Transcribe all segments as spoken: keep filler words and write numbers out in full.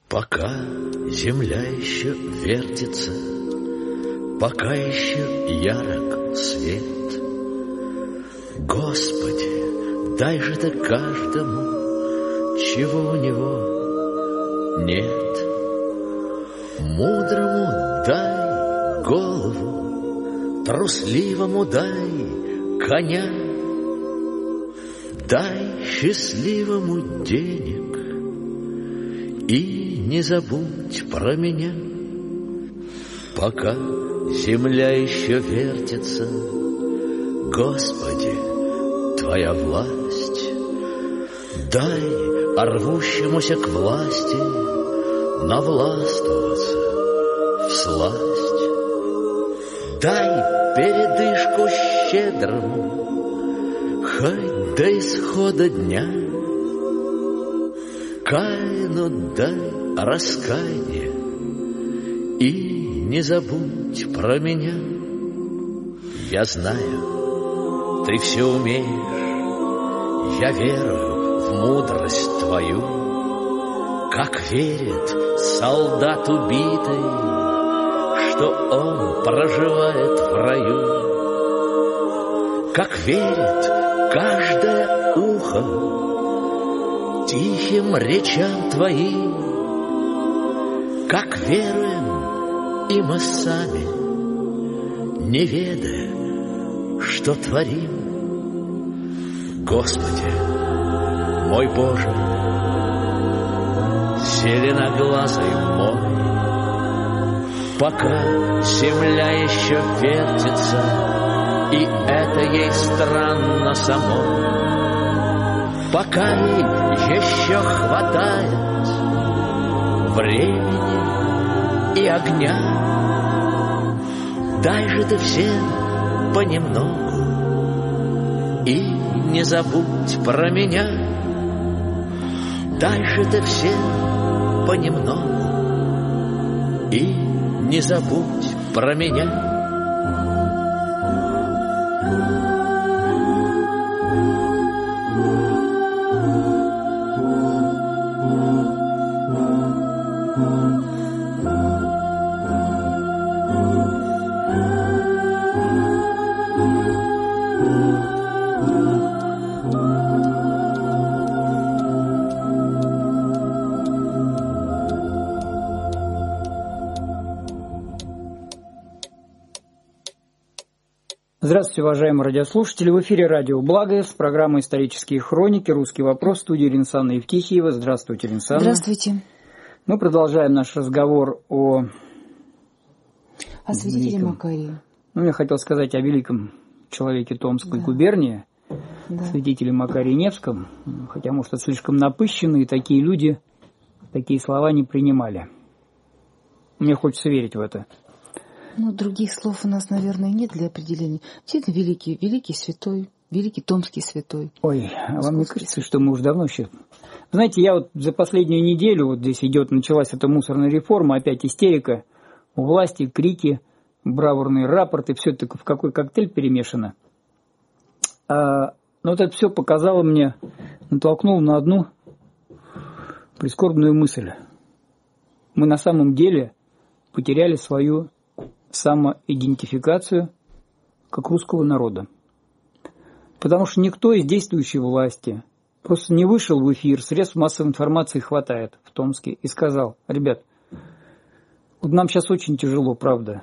Пока земля еще вертится, пока еще ярок свет, Господи, дай же ты каждому, чего у него нет. Мудрому дай голову, трусливому дай коня, дай счастливому денег и не забудь про меня. Пока земля еще вертится, Господи, Твоя власть, дай рвущемуся к власти навластвоваться всласть. Дай передышку щедрому, хоть до исхода дня. Каину дай раскаяние и не забудь про меня. Я знаю, ты все умеешь, я верую в мудрость твою, как верит солдат убитый, что он проживает в раю, как верит каждое ухо тихим речам твоим, как веруем и мы сами, не ведая, что творим. Господи, мой Боже, зеленоглазый мой, пока земля еще вертится, и это ей странно самой, пока ей еще хватает времени и огня, дай же ты всем понемногу и не забудь про меня. Дай же ты всем понемногу и не забудь про меня. Здравствуйте, уважаемые радиослушатели. В эфире радио «Благо» с программой «Исторические хроники». «Русский вопрос» в студии Ринсана Евтихиева. Здравствуйте, Ринсана. Здравствуйте. Мы продолжаем наш разговор о... О святителе великом... Макарии. Ну, я хотел сказать о великом человеке Томской да. губернии, да. святителе Макарии Невском. Хотя, может, это слишком напыщенно, и такие люди такие слова не принимали. Мне хочется верить в это. Ну, других слов у нас, наверное, нет для определения. Действительно, великий, великий святой, великий томский святой. Ой, а вам не кажется, что мы уже давно еще... Знаете, я вот за последнюю неделю, вот здесь идет, началась эта мусорная реформа, опять истерика, у власти крики, бравурные рапорты, все это в какой коктейль перемешано. А, но вот это все показало мне, натолкнуло на одну прискорбную мысль. Мы на самом деле потеряли свою самоидентификацию как русского народа. Потому что никто из действующей власти просто не вышел в эфир, средств массовой информации хватает в Томске, и сказал: ребят, вот нам сейчас очень тяжело, правда.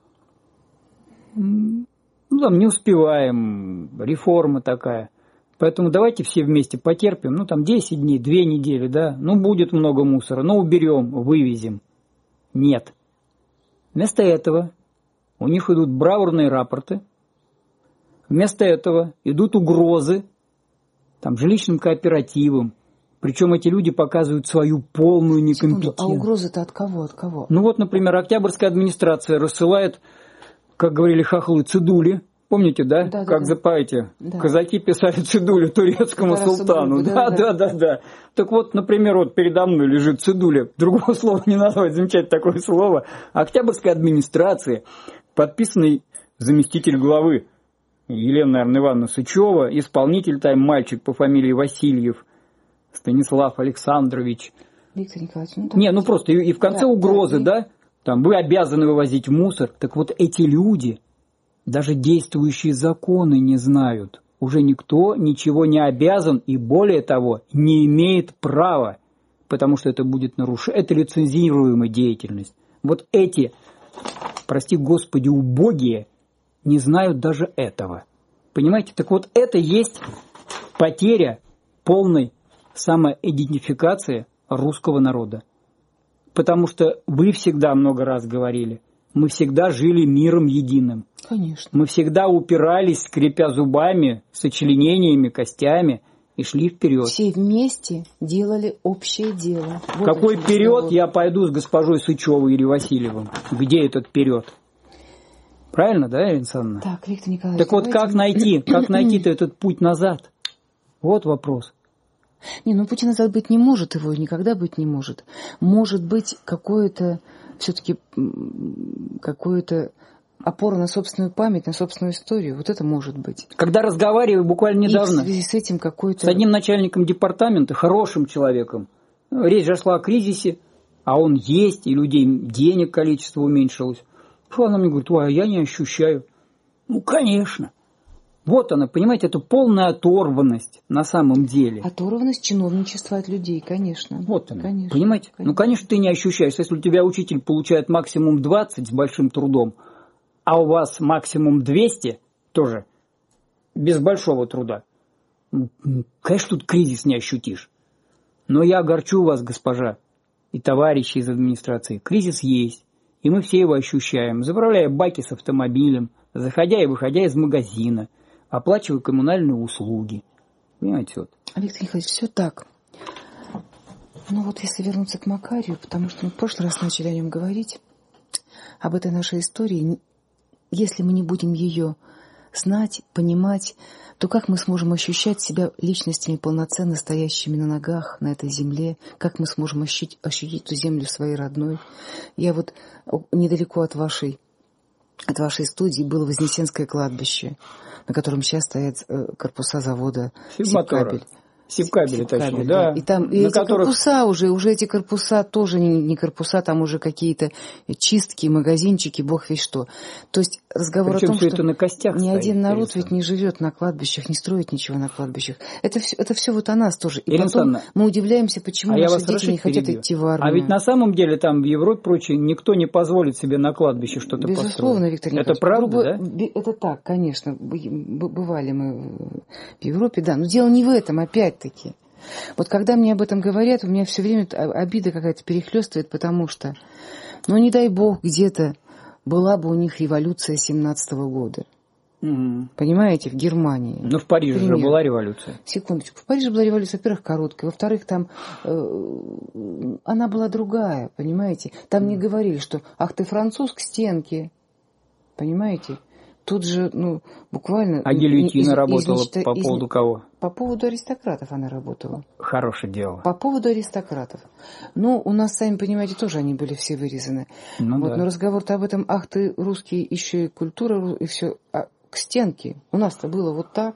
Ну, там не успеваем, реформа такая. Поэтому давайте все вместе потерпим, ну там десять дней, две недели, да, ну будет много мусора, ну уберем, вывезем. Нет. Вместо этого у них идут бравурные рапорты, вместо этого идут угрозы там, жилищным кооперативам, причем эти люди показывают свою полную некомпетентность. А угрозы-то от кого? От кого? Ну вот, например, Октябрьская администрация рассылает, как говорили хохлы, цедули. Помните, да? Да, как да, запаете? Да. Казаки писали цедулю турецкому да, султану. Да, да, да, да, да. Так вот, например, вот передо мной лежит цедуля. Другого слова не назвать, замечательное такое слово. Октябрьской администрации, подписанный заместитель главы Елена, наверное, Ивановна Сычева, исполнитель там мальчик по фамилии Васильев, Станислав Александрович, Виктор Николаевич, ну... Не, ну просто и, и в конце да, угрозы, да, да, там, вы обязаны вывозить мусор. Так вот эти люди даже действующие законы не знают. Уже никто ничего не обязан и, более того, не имеет права, потому что это будет нарушение, это лицензируемая деятельность. Вот эти, прости господи, убогие не знают даже этого. Понимаете? Так вот это есть потеря полной самоидентификации русского народа. Потому что вы всегда много раз говорили, мы всегда жили миром единым. Конечно. Мы всегда упирались, скрипя зубами, сочленениями, костями и шли вперед. Все вместе делали общее дело. Вот какой вперед я пойду с госпожой Сычевой или Васильевым? Где этот вперед? Правильно, да, Ирина Александровна? Так, Виктор Николаевич. Так вот как найти, как найти-то этот путь назад? Вот вопрос. Не, ну пути назад быть не может, его никогда быть не может. Может быть какое-то, все-таки какое-то опора на собственную память, на собственную историю. Вот это может быть. Когда разговариваю буквально недавно и в связи с этим какой-то... с одним начальником департамента, хорошим человеком, речь зашла о кризисе, а он есть, и людей денег количество уменьшилось. Она мне говорит, ой, а я не ощущаю. Ну, конечно. Вот она, понимаете, это полная оторванность на самом деле. Оторванность чиновничества от людей, конечно. Вот она, конечно, понимаете? Конечно. Ну, конечно, ты не ощущаешь. Если у тебя учитель получает максимум двадцать с большим трудом, а у вас максимум двести, тоже без большого труда, ну, конечно, тут кризис не ощутишь. Но я огорчу вас, госпожа, и товарищи из администрации. Кризис есть, и мы все его ощущаем, заправляя баки с автомобилем, заходя и выходя из магазина, оплачивая коммунальные услуги. Понимаете, вот. Виктор Николаевич, все так. Но вот если вернуться к Макарию, потому что мы в прошлый раз начали о нем говорить, об этой нашей истории, если мы не будем ее знать, понимать, то как мы сможем ощущать себя личностями полноценно стоящими на ногах на этой земле, как мы сможем ощутить, ощутить эту землю своей родной. Я вот недалеко от вашей, от вашей студии было Вознесенское кладбище, на котором сейчас стоят корпуса завода «Сибкабель». Сибкабель, точнее, да. И там и эти которых... корпуса уже, уже эти корпуса тоже не, не корпуса, там уже какие-то чистки, магазинчики, бог весь что. То есть разговор Причем о том, все что это на костях ни стоит, один народ интересно. ведь не живет на кладбищах, не строит ничего на кладбищах. Это все, это все вот о нас тоже. И Ирина потом Александровна, мы удивляемся, почему а наши дети не хотят перебью. идти в армию. А ведь на самом деле там в Европе, прочее, никто не позволит себе на кладбище что-то построить. Безусловно, Виктор Николаевич. Это правда, грубо, да? Это так, конечно. Бывали мы в Европе, да. Но дело не в этом, опять-таки. Вот когда мне об этом говорят, у меня все время обида какая-то перехлестывает, потому что, ну не дай бог, где-то была бы у них революция семнадцатого года. Угу. Понимаете, в Германии. Ну в Париже Пример. же была революция. Секундочку. В Париже была революция, во-первых, короткая, во-вторых, там э, она была другая, понимаете. Там не говорили, что ах ты француз к стенке, понимаете. Тут же, ну, буквально... А гильотина из, работала из, по из, поводу кого? По поводу аристократов она работала. Хорошее дело. По поводу аристократов. Ну, у нас, сами понимаете, тоже они были все вырезаны. Ну, вот, да. Но разговор-то об этом, ах ты русский, еще и культура, и все, а к стенке. У нас-то было вот так.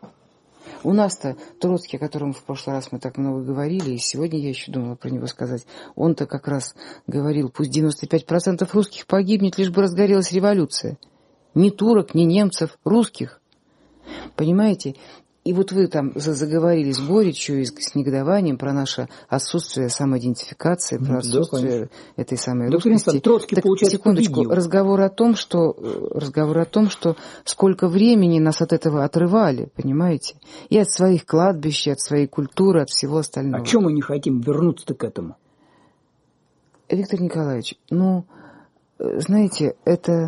У нас-то Троцкий, о котором в прошлый раз мы так много говорили, и сегодня я еще думала про него сказать, он-то как раз говорил, пусть девяносто пять процентов русских погибнет, лишь бы разгорелась революция. Ни турок, ни немцев, русских. Понимаете? И вот вы там заговорили с горечью и с негодованием про наше отсутствие самоидентификации, про отсутствие да, этой самой да, русскости. Троцкий, так, секундочку, победил. разговор о том, что разговор о том, что сколько времени нас от этого отрывали, понимаете? И от своих кладбищ, и от своей культуры, от всего остального. А чем мы не хотим вернуться-то к этому? Виктор Николаевич, ну, знаете, это...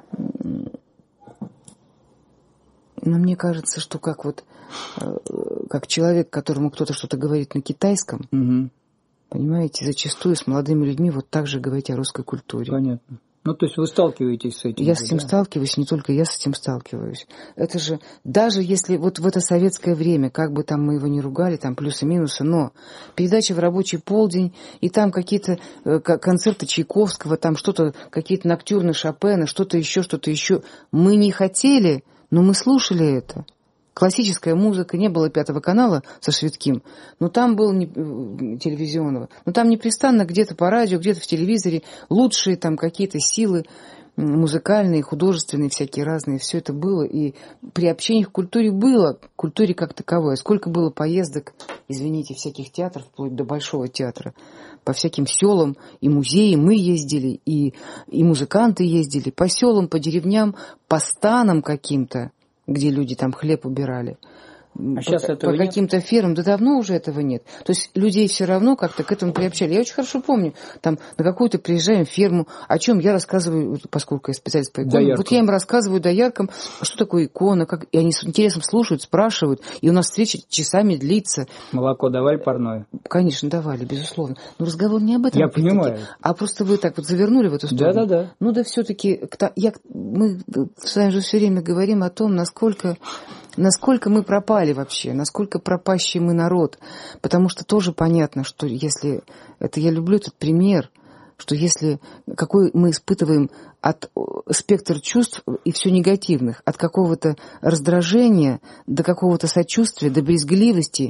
Но мне кажется, что как вот как человек, которому кто-то что-то говорит на китайском, угу. понимаете, зачастую с молодыми людьми вот так же говорить о русской культуре. Понятно. Ну, то есть вы сталкиваетесь с этим? Я же, с этим да? сталкиваюсь, не только я с этим сталкиваюсь. Это же, даже если вот в это советское время, как бы там мы его ни ругали, там плюсы-минусы, но передача в рабочий полдень, и там какие-то э, концерты Чайковского, там что-то, какие-то ноктюрны Шопена, что-то еще, что-то еще. Мы не хотели, но мы слушали это. классическая музыка, не было пятого канала со Швидким, но там был не, телевизионного, но там непрестанно где-то по радио, где-то в телевизоре лучшие там какие-то силы музыкальные, художественные, всякие разные, все это было, и при общении к культуре было, к культуре как таковой. Сколько было поездок, извините, всяких театров, вплоть до Большого театра, по всяким селам и музеям мы ездили, и, и музыканты ездили, по селам, по деревням, по станам каким-то, где люди там хлеб убирали. А сейчас по, этого по каким-то фермам, да давно уже этого нет. То есть людей все равно как-то к этому приобщали. Я очень хорошо помню, там на какую-то приезжаем ферму, о чем я рассказываю, поскольку я специалист по иконам, вот я им рассказываю дояркам, что такое икона, как... и они с интересом слушают, спрашивают, и у нас встреча часами длится. Молоко давали парное? Конечно, давали, безусловно. Но разговор не об этом. Я понимаю. А просто вы так вот завернули в эту сторону. Да-да-да. Ну да все-таки я... мы с вами же все время говорим о том, насколько... Насколько мы пропали вообще, насколько пропащий мы народ. Потому что тоже понятно, что если... Это я люблю этот пример, что если... Какой мы испытываем от спектр чувств и все негативных, от какого-то раздражения до какого-то сочувствия, до брезгливости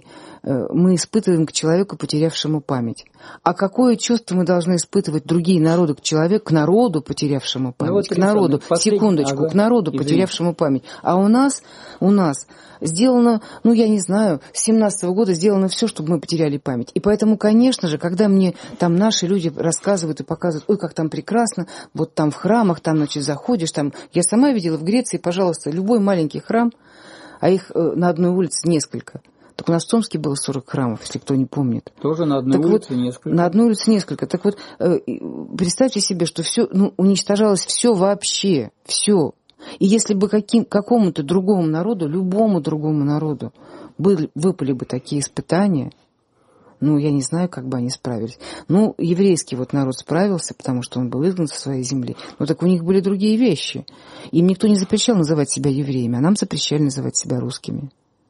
мы испытываем к человеку, потерявшему память. А какое чувство мы должны испытывать другие народы к человеку, к народу, потерявшему память, ну, вот к народу, послед... секундочку, ага. к народу, Извините. потерявшему память. А у нас, у нас сделано, ну, я не знаю, с семнадцатого года сделано все, чтобы мы потеряли память. И поэтому, конечно же, когда мне там наши люди рассказывают и показывают, ой, как там прекрасно, вот там в храмах, там, значит, заходишь, там, я сама видела в Греции, пожалуйста, любой маленький храм, а их э, на одной улице несколько. Так у нас в Томске было сорок храмов, если кто не помнит. Тоже на одной так улице вот, несколько. На одной улице несколько. Так вот, э, представьте себе, что все, ну, уничтожалось все вообще, все. И если бы каким, какому-то другому народу, любому другому народу были, выпали бы такие испытания, ну, я не знаю, как бы они справились. Ну, еврейский вот народ справился, потому что он был изгнан со своей земли. Но так у них были другие вещи. Им никто не запрещал называть себя евреями, а нам запрещали называть себя русскими.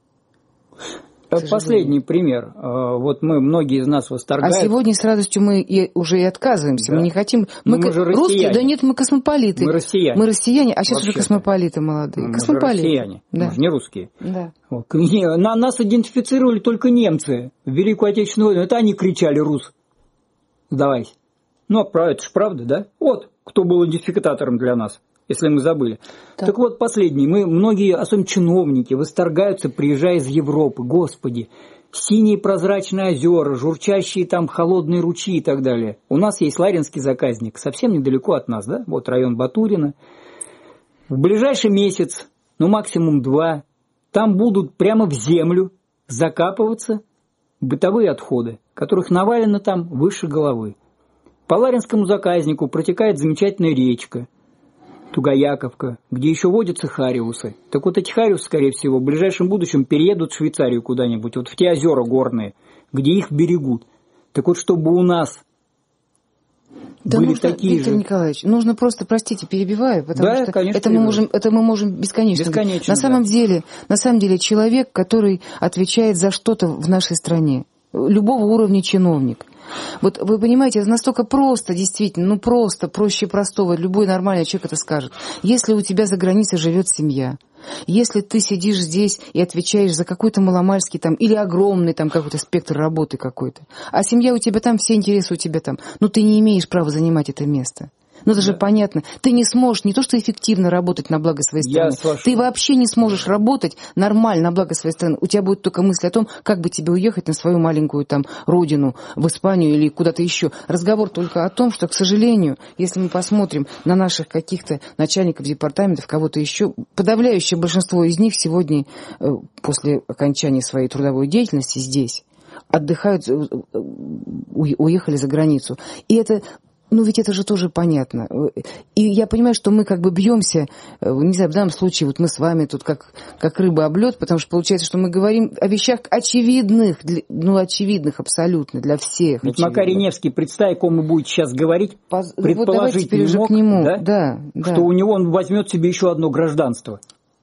Последний пример. Вот мы, многие из нас восторгают. А сегодня с радостью мы и, уже и отказываемся. Да. Мы не хотим... Мы, мы же русские, да нет, мы космополиты. Мы россияне. Мы россияне, а сейчас Вообще-то. уже космополиты молодые. Мы космополиты. же россияне, да. Мы же не русские. Да. Вот. На нас идентифицировали только немцы в Великую Отечественную войну. Это они кричали «Рус». Сдавайся. Ну, это же правда, да? Вот кто был идентификатором для нас, если мы забыли. Так. так вот, последний. Мы, многие, особенно чиновники, восторгаются, приезжая из Европы. Господи, синие прозрачные озера, журчащие там холодные ручьи и так далее. У нас есть Ларинский заказник, совсем недалеко от нас, да? Вот район Батурина. В ближайший месяц, ну максимум два, там будут прямо в землю закапываться бытовые отходы, которых навалено там выше головы. По Ларинскому заказнику протекает замечательная речка Тугаяковка, где еще водятся хариусы. Так вот эти хариусы, скорее всего, в ближайшем будущем переедут в Швейцарию куда-нибудь, вот в те озера горные, где их берегут. Так вот, чтобы у нас да были нужно, такие Виктор же... Николаевич, нужно просто, простите, перебиваю, потому да, что конечно, это, мы можем, это мы можем бесконечно. бесконечно на, да. самом деле, на самом деле человек, который отвечает за что-то в нашей стране, любого уровня чиновник. Вот вы понимаете, это настолько просто, действительно, ну просто, проще простого, любой нормальный человек это скажет. Если у тебя за границей живет семья, если ты сидишь здесь и отвечаешь за какой-то маломальский там, или огромный там какой-то спектр работы какой-то, а семья у тебя там, все интересы у тебя там, ну ты не имеешь права занимать это место. Ну это же да. понятно. Ты не сможешь не то что эффективно работать на благо своей страны, ты вообще не сможешь работать нормально на благо своей страны. У тебя будет только мысль о том, как бы тебе уехать на свою маленькую там родину, в Испанию или куда-то еще. Разговор только о том, что, к сожалению, если мы посмотрим на наших каких-то начальников департаментов, кого-то еще, подавляющее большинство из них сегодня после окончания своей трудовой деятельности здесь отдыхают, уехали за границу. И это... Ну, ведь это же тоже понятно. И я понимаю, что мы как бы бьемся, не знаю, в данном случае вот мы с вами тут как, как рыба об лед, потому что получается, что мы говорим о вещах очевидных, ну, очевидных абсолютно для всех. Ведь Макарий Невский, представь, о ком мы будем сейчас говорить, Поз... предположить вот не мог, к нему. Да? Да, да. Что у него он возьмет себе еще одно гражданство.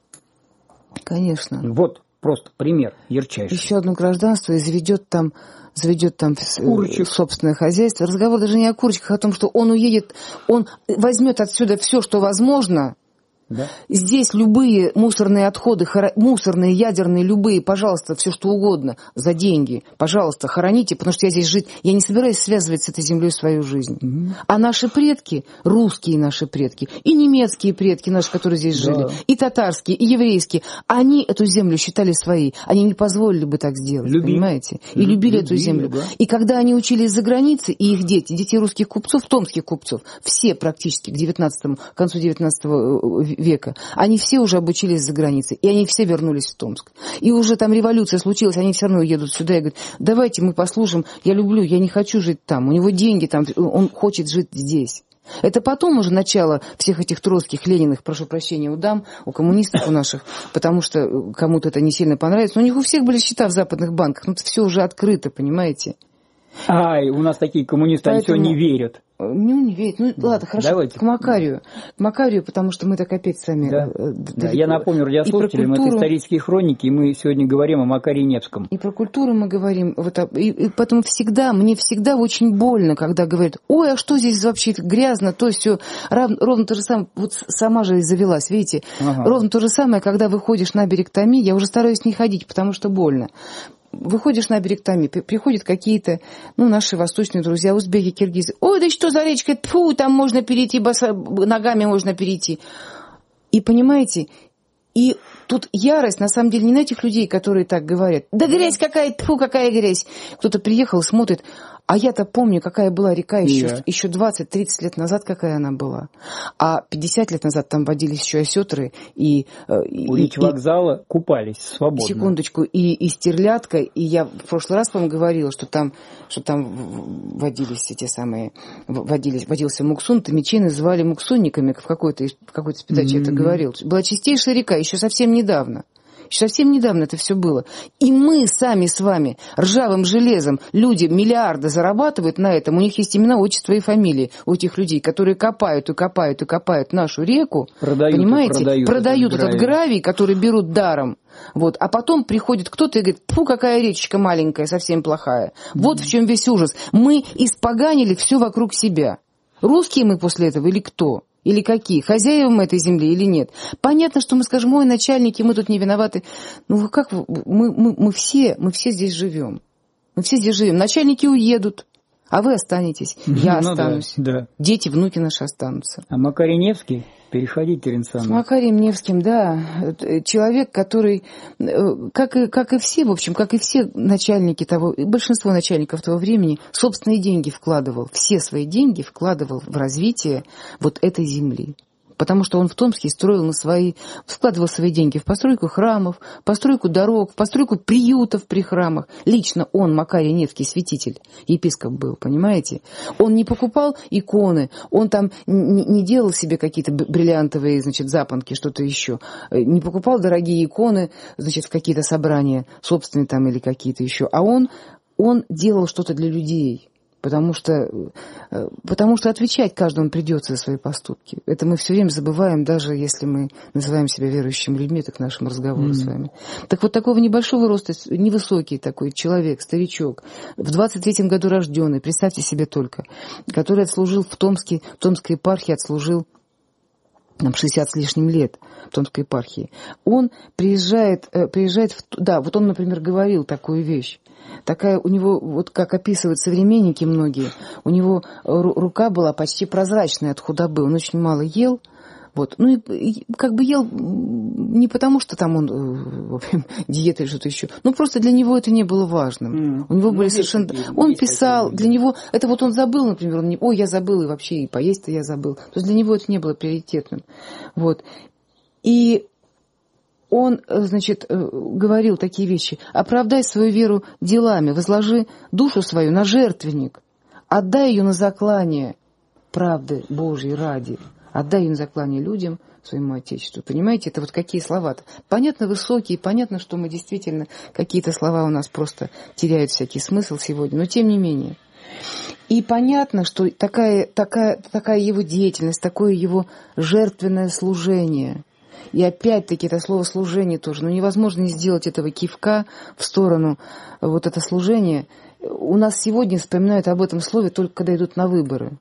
Конечно. Вот просто пример ярчайший. Еще одно гражданство и заведет там... заведет там Курочек. собственное хозяйство. Разговор даже не о курочках, а о том, что он уедет, он возьмет отсюда все, что возможно, Да? Здесь любые мусорные отходы, хоро... мусорные, ядерные, любые, пожалуйста, все что угодно, за деньги, пожалуйста, хороните, потому что я здесь жить, я не собираюсь связывать с этой землей свою жизнь. Mm-hmm. А наши предки, русские наши предки, и немецкие предки наши, которые здесь да. жили, и татарские, и еврейские, они эту землю считали своей, они не позволили бы так сделать, любили. Понимаете? И mm-hmm. любили mm-hmm. эту землю. Да. И когда они учились за границей, и их дети, дети русских купцов, томских купцов, все практически к девятнадцатому, к концу девятнадцатого века, они все уже обучились за границей, и они все вернулись в Томск. И уже там революция случилась, они все равно едут сюда и говорят, давайте мы послушаем, я люблю, я не хочу жить там, у него деньги там, он хочет жить здесь. Это потом уже начало всех этих троцких, Лениных, прошу прощения, у дам, у коммунистов у наших, потому что кому-то это не сильно понравится. Но у них у всех были счета в западных банках, ну это все уже открыто, понимаете? Ай, у нас такие коммунисты, Поэтому... они все не верят. Ну, не верить. Ну, ладно, хорошо. Давайте. К Макарию. К Макарию, потому что мы так опять с вами... Да. Да. Я напомню радиослушателям, это исторические хроники, и мы сегодня говорим о Макарии Невском. И про культуру мы говорим. Вот, и, и поэтому всегда, мне всегда очень больно, когда говорят, ой, а что здесь вообще грязно, то все ровно, ровно то же самое. Вот сама же и завелась, видите? Ага. Ровно то же самое, когда выходишь на берег Томи, я уже стараюсь не ходить, потому что больно. Выходишь на берег Томи, приходят какие-то, ну, наши восточные друзья, узбеки, киргизы. Ой, да что за речка? Фу, там можно перейти, боса, ногами можно перейти. И понимаете, и тут ярость, на самом деле, не на этих людей, которые так говорят. Да грязь какая, фу, какая грязь. Кто-то приехал и смотрит, а я-то помню, какая была река еще, yeah. еще двадцать-тридцать лет назад, какая она была. А пятьдесят лет назад там водились еще осетры. И, у реки вокзала купались свободно. Секундочку, и, и стерлядка. И я в прошлый раз вам говорила, что там, что там водились эти самые, водились, водился муксун, томичей называли муксунниками, в какой-то, в какой-то передаче mm-hmm. это говорил. Была чистейшая река, еще совсем недавно. Еще совсем недавно это все было. И мы сами с вами ржавым железом, люди миллиарды зарабатывают на этом. У них есть имена, отчества и фамилии у этих людей, которые копают и копают и копают нашу реку. Продают, понимаете? Продают, продают этот, этот гравий, который берут даром. Вот. А потом приходит кто-то и говорит, фу, какая речечка маленькая, совсем плохая. Mm-hmm. Вот в чем весь ужас. Мы испоганили все вокруг себя. Русские мы после этого или кто? Или какие? Хозяева мы этой земли или нет? Понятно, что мы скажем, ой, начальники, мы тут не виноваты. Ну, как мы, мы, мы, все, мы все здесь живем. Мы все здесь живем. Начальники уедут, а вы останетесь. Я ну, останусь. Да, да. Дети, внуки наши останутся. А Макарий Невский? Переходить, Ирина Александровна. С Макарием Невским, да. Человек, который, как и, как и все, в общем, как и все начальники того, большинство начальников того времени, собственные деньги вкладывал, все свои деньги вкладывал в развитие вот этой земли. Потому что он в Томске строил на свои, вкладывал свои деньги в постройку храмов, постройку дорог, в постройку приютов при храмах. Лично он, Макарий Невский, святитель, епископ был, понимаете? Он не покупал иконы, он там не, не делал себе какие-то бриллиантовые, значит, запонки, что-то еще. Не покупал дорогие иконы, значит, в какие-то собрания, собственные там или какие-то еще. А он, он делал что-то для людей. Потому что, потому что отвечать каждому придется за свои поступки. Это мы все время забываем, даже если мы называем себя верующими людьми, так к нашему разговору mm-hmm. с вами. Так вот, такого небольшого роста, невысокий такой человек, старичок, в двадцать третьем году рожденный, представьте себе только, который отслужил в Томске, в Томской епархии отслужил нам шестьдесят с лишним лет в Томской епархии. Он приезжает, приезжает в... Да, вот он, например, говорил такую вещь. Такая у него, вот как описывают современники многие, у него рука была почти прозрачная от худобы, он очень мало ел. Вот. Ну и как бы ел не потому, что там он в общем, диета или что-то еще, но просто для него это не было важным. Mm. У него ну, были есть, совершенно... Есть, он есть писал, для него... Это вот он забыл, например, он не... ой, я забыл, и вообще и поесть-то я забыл. То есть для него это не было приоритетным. Вот. И он, значит, говорил такие вещи. Оправдай свою веру делами, возложи душу свою на жертвенник, отдай ее на заклание правды Божьей ради. Отдай им заклание людям, своему Отечеству. Понимаете, это вот какие слова-то. Понятно, высокие, понятно, что мы действительно, какие-то слова у нас просто теряют всякий смысл сегодня, но тем не менее. И понятно, что такая, такая, такая его деятельность, такое его жертвенное служение. И опять-таки это слово «служение» тоже. Но невозможно не сделать этого кивка в сторону вот это служение. У нас сегодня вспоминают об этом слове только когда идут на выборы.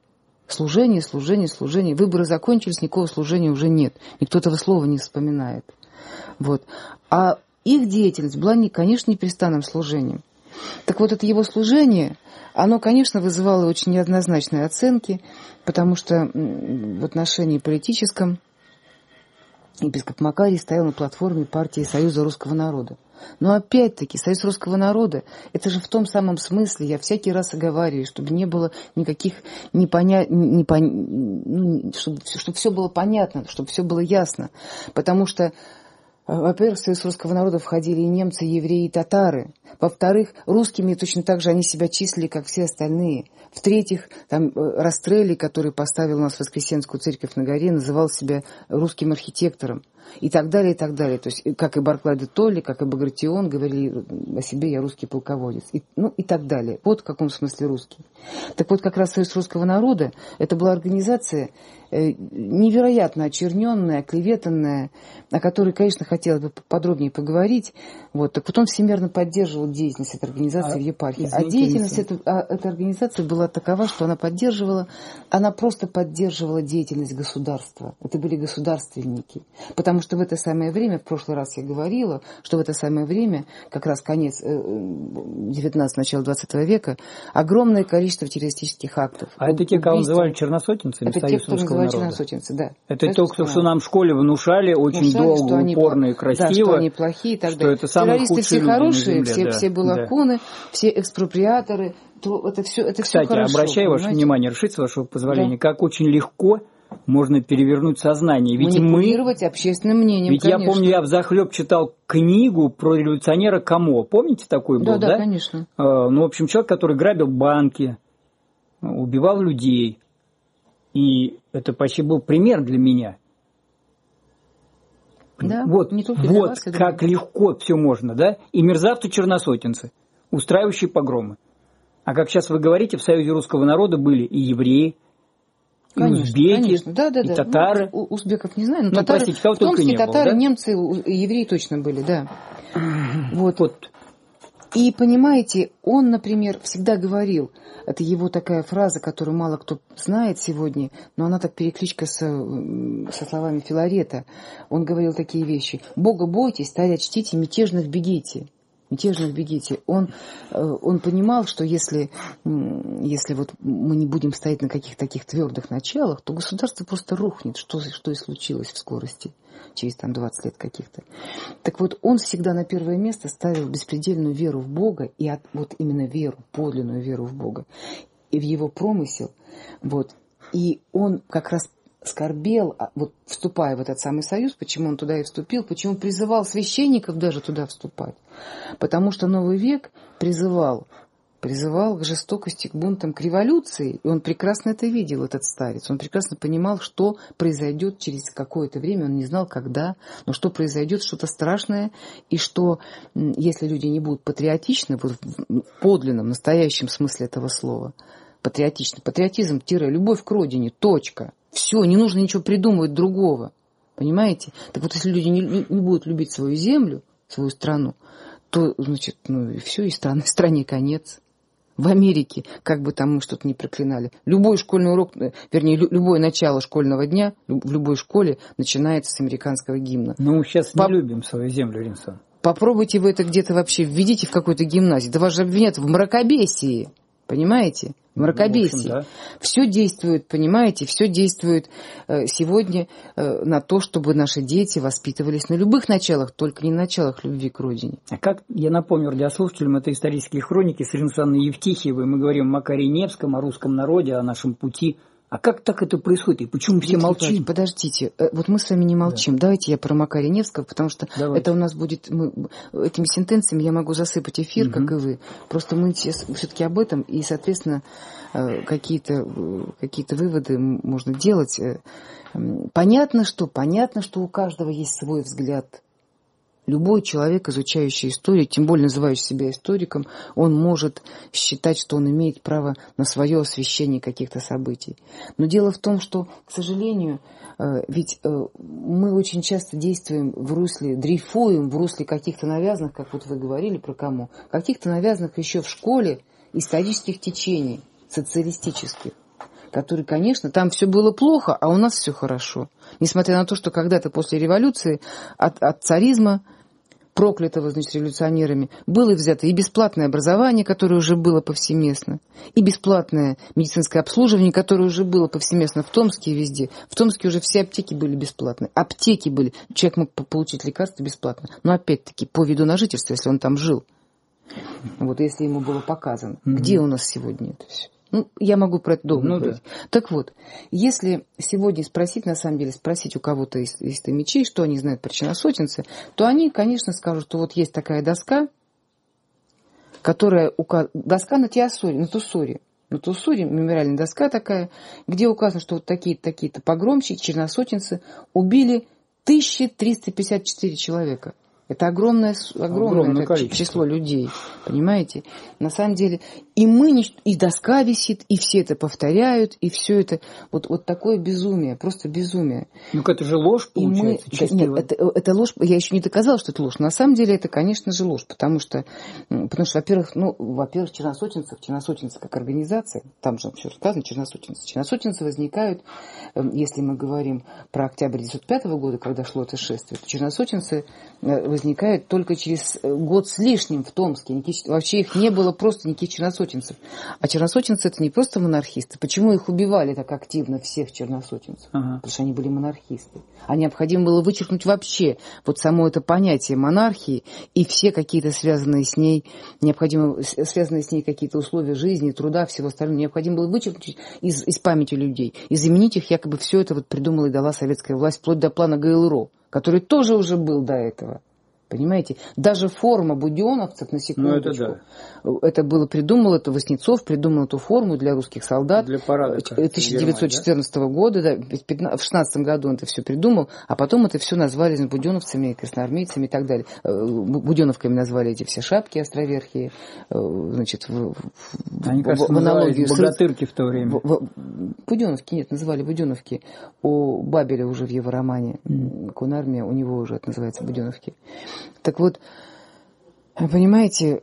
Служение, служение, служение. Выборы закончились, никакого служения уже нет. Никто этого слова не вспоминает. Вот. А их деятельность была, конечно, непрестанным служением. Так вот, это его служение, оно, конечно, вызывало очень неоднозначные оценки, потому что в отношении политическом епископ Макарий стоял на платформе партии Союза русского народа. Но опять-таки, Союз русского народа, это же в том самом смысле, я всякий раз оговариваю, чтобы не было никаких непоня... непон... ну, чтобы, чтобы все было понятно, чтобы все было ясно. Потому что, во-первых, в Союз русского народа входили и немцы, и евреи, и татары. Во-вторых, русскими точно так же они себя числили, как все остальные. В-третьих, там Растрелли, который поставил у нас Воскресенскую церковь на горе, называл себя русским архитектором. И так далее, и так далее. То есть, как и Барклай де Толли, как и Багратион говорили о себе: я русский полководец. И, ну, и так далее. Вот в каком смысле русский. Так вот, как раз Союз русского народа, это была организация э, невероятно очерненная, оклеветанная, о которой, конечно, хотелось бы подробнее поговорить. Вот. Так вот, он всемерно поддерживал деятельность этой организации а, в епархии. А деятельность этой, а, этой организации была такова, что она поддерживала, она просто поддерживала деятельность государства. Это были государственники. Потому что в это самое время, в прошлый раз я говорила, что в это самое время, как раз конец девятнадцатого, начало двадцатого века, огромное количество террористических актов. А это те, кого называли черносотенцами? Это те, кто называли черносотенцы, да. Это то, что, что нам в школе внушали очень внушали, долго, они, упорно и красиво. Да, что они плохие и так что далее. Это террористы все хорошие, земле, все, да, все балакуны, да. все экспроприаторы. То это все, это Кстати, все хорошо, обращаю понимаете? ваше внимание, решить, с вашего позволения, да. как очень легко можно перевернуть сознание. Ведь манипулировать мы... общественным мнением, Ведь конечно. я помню, я взахлеб читал книгу про революционера Камо. Помните, такой был, да? Да, да, конечно. А, ну, в общем, человек, который грабил банки, убивал людей. И это почти был пример для меня. Да, вот не только вот для вас, как думаю. легко все можно, да? И мерзавцы-черносотенцы, устраивающие погромы. А как сейчас вы говорите, в Союзе русского народа были и евреи, конечно, и узбеки, конечно. Да, да, и да. татары. Ну, узбеков не знаю, но ну, татары, простите, кого только не татары, было, да? немцы и евреи точно были, да. Вот. вот. И понимаете, он, например, всегда говорил, это его такая фраза, которую мало кто знает сегодня, но она так перекличка со, со словами Филарета. Он говорил такие вещи: «Бога бойтесь, царя чтите, мятежных бегите». Мятежных бегите. Он, он понимал, что если, если вот мы не будем стоять на каких-то таких твердых началах, то государство просто рухнет, что, что и случилось в скорости, через там двадцать лет каких-то. Так вот, он всегда на первое место ставил беспредельную веру в Бога, и от, вот именно веру, подлинную веру в Бога, и в его промысел. Вот. И он как раз скорбел, вот вступая в этот самый союз, почему он туда и вступил, почему призывал священников даже туда вступать. Потому что новый век призывал, призывал к жестокости, к бунтам, к революции. И он прекрасно это видел, этот старец. Он прекрасно понимал, что произойдет через какое-то время. Он не знал, когда, но что произойдет, что-то страшное. И что, если люди не будут патриотичны, вот в подлинном, настоящем смысле этого слова, патриотичны, патриотизм, тире, любовь к родине, точка. Все, не нужно ничего придумывать другого. Понимаете? Так вот, если люди не, не, не будут любить свою землю, свою страну, то, значит, ну и все, и стране, стране конец. В Америке, как бы там мы что-то не проклинали, любой школьный урок, вернее, любое начало школьного дня в любой школе начинается с американского гимна. Ну, мы сейчас По... не любим свою землю, Римсон. Попробуйте вы это где-то вообще введите в какой-то гимназии. Да вас же обвинят в мракобесии. Понимаете? Мракобесие. Ну, в общем, да. Все действует, понимаете, все действует э, сегодня э, на то, чтобы наши дети воспитывались на любых началах, только не на началах любви к родине. А как, я напомню радиослушателям, это исторические хроники с Ириной Александровной Евтихиевой. Мы говорим о Макарии Невском, о русском народе, о нашем пути. А как так это происходит? И почему все молчим? Подождите, вот мы с вами не молчим. Да. Давайте я про Макария Невского, потому что Давайте. это у нас будет... Мы, этими сентенциями я могу засыпать эфир, угу. как и вы. Просто мы все-таки об этом, и, соответственно, какие-то, какие-то выводы можно делать. Понятно, что, понятно, что у каждого есть свой взгляд. Любой человек, изучающий историю, тем более называющий себя историком, он может считать, что он имеет право на свое освещение каких-то событий. Но дело в том, что, к сожалению, ведь мы очень часто действуем в русле, дрейфуем в русле каких-то навязанных, как вот вы говорили про кому, каких-то навязанных еще в школе исторических течений, социалистических. который, конечно, там все было плохо, а у нас все хорошо. Несмотря на то, что когда-то после революции от, от царизма, проклятого, значит, революционерами, было взято и бесплатное образование, которое уже было повсеместно, и бесплатное медицинское обслуживание, которое уже было повсеместно в Томске и везде. В Томске уже все аптеки были бесплатны. Аптеки были. Человек мог получить лекарства бесплатно. Но опять-таки по виду на жительство, если он там жил. Вот, если ему было показано. Mm-hmm. Где у нас сегодня это все? Ну, я могу про это долго ну, говорить. Да. Так вот, если сегодня спросить, на самом деле, спросить у кого-то из, из томичей, что они знают про черносотенцы, то они, конечно, скажут, что вот есть такая доска, которая ука... доска на Теосоре, на Тусоре. На Тусоре мемориальная доска такая, где указано, что вот такие-то, такие-то погромщики, черносотенцы убили тысяча триста пятьдесят четыре человека. Это огромное, огромное, огромное это число людей, понимаете? На самом деле, и мы, и доска висит, и все это повторяют, и все это, вот, вот такое безумие, просто безумие. Ну, это же ложь, получается, и мы, Нет, это, это ложь, я еще не доказала, что это ложь. На самом деле, это, конечно же, ложь, потому что, потому что во-первых, ну, во-первых, черносотенцев, черносотенцы как организация, там же все сказано, черносотенцы. Черносотенцы возникают, если мы говорим про октябрь девятьсот пятого года, когда шло это шествие, то черносотенцы возникают только через год с лишним в Томске. Никаких, вообще их не было просто никаких черносотенцев. А черносотенцы это не просто монархисты. Почему их убивали так активно, всех черносотенцев? Ага. Потому что они были монархисты. А необходимо было вычеркнуть вообще вот само это понятие монархии и все какие-то связанные с ней, необходимо, связанные с ней какие-то условия жизни, труда, всего остального. Необходимо было вычеркнуть из, из памяти людей и заменить их, якобы все это вот придумала и дала советская власть, вплоть до плана ГЛРО, который тоже уже был до этого. Понимаете? Даже форма буденовцев, на секундочку, ну, это, да. это было придумал, это Васнецов придумал эту форму для русских солдат. Для парада, тысяча девятьсот четырнадцатого года, да, в шестнадцатом году он это все придумал, а потом это все назвали буденовцами, красноармейцами и так далее. Буденовками назвали эти все шапки островерхие, значит, в, Они, в, кажется, в аналогию с... богатырки в то время. В, в, буденовки, нет, называли буденовки. У Бабеля уже в его романе mm. «Конармия», у него уже это называется буденовки. Так вот, понимаете,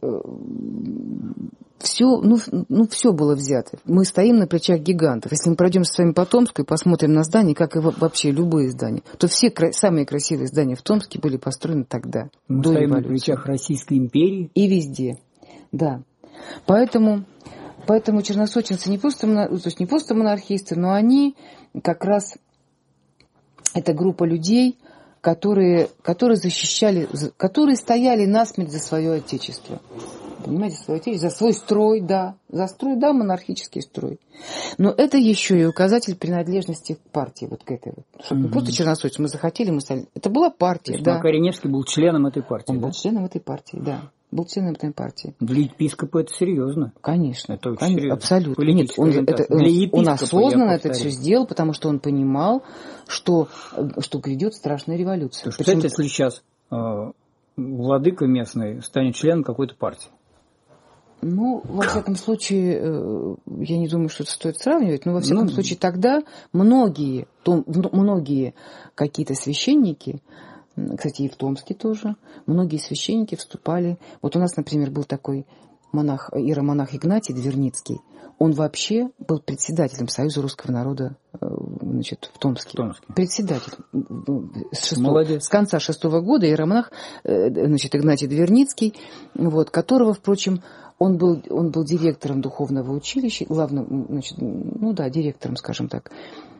все, ну, ну, все было взято. Мы стоим на плечах гигантов. Если мы пройдем с вами по Томску и посмотрим на здания, как и вообще любые здания, то все самые красивые здания в Томске были построены тогда, мы до стоим революции. На плечах Российской империи. И везде, да. Поэтому, поэтому черносотенцы не просто, то есть не просто монархисты, но они как раз, это группа людей, которые, которые защищали, которые стояли насмерть за свое отечество. Понимаете, свое отечество, за свой строй, да, за строй, да, монархический строй. Но это еще и указатель принадлежности к партии, вот к этой вот. Чтобы mm-hmm. не просто черносотенцы, мы захотели, мы стали. Это была партия, то есть да. Макарий Невский был членом этой партии, Он да? был членом этой партии, да. Был членом этой партии. Для епископа это серьезно. Конечно. Это очень конечно, серьезно. Абсолютно. Нет, он, это, он осознанно это все сделал, потому что он понимал, что, что грядет страшная революция. Представьте, если сейчас э, владыка местный станет членом какой-то партии. Ну, во всяком случае, э, я не думаю, что это стоит сравнивать, но во всяком ну, случае тогда многие, то, многие какие-то священники, кстати, и в Томске тоже, многие священники вступали. Вот у нас, например, был такой монах, иеромонах Игнатий Дверницкий. Он вообще был председателем Союза русского народа, значит, в Томске. Томске. Председатель. С, шестого, с конца шестого года иеромонах, значит, Игнатий Дверницкий, вот, которого, впрочем, он был, он был директором духовного училища, главным, значит, ну да, директором, скажем так.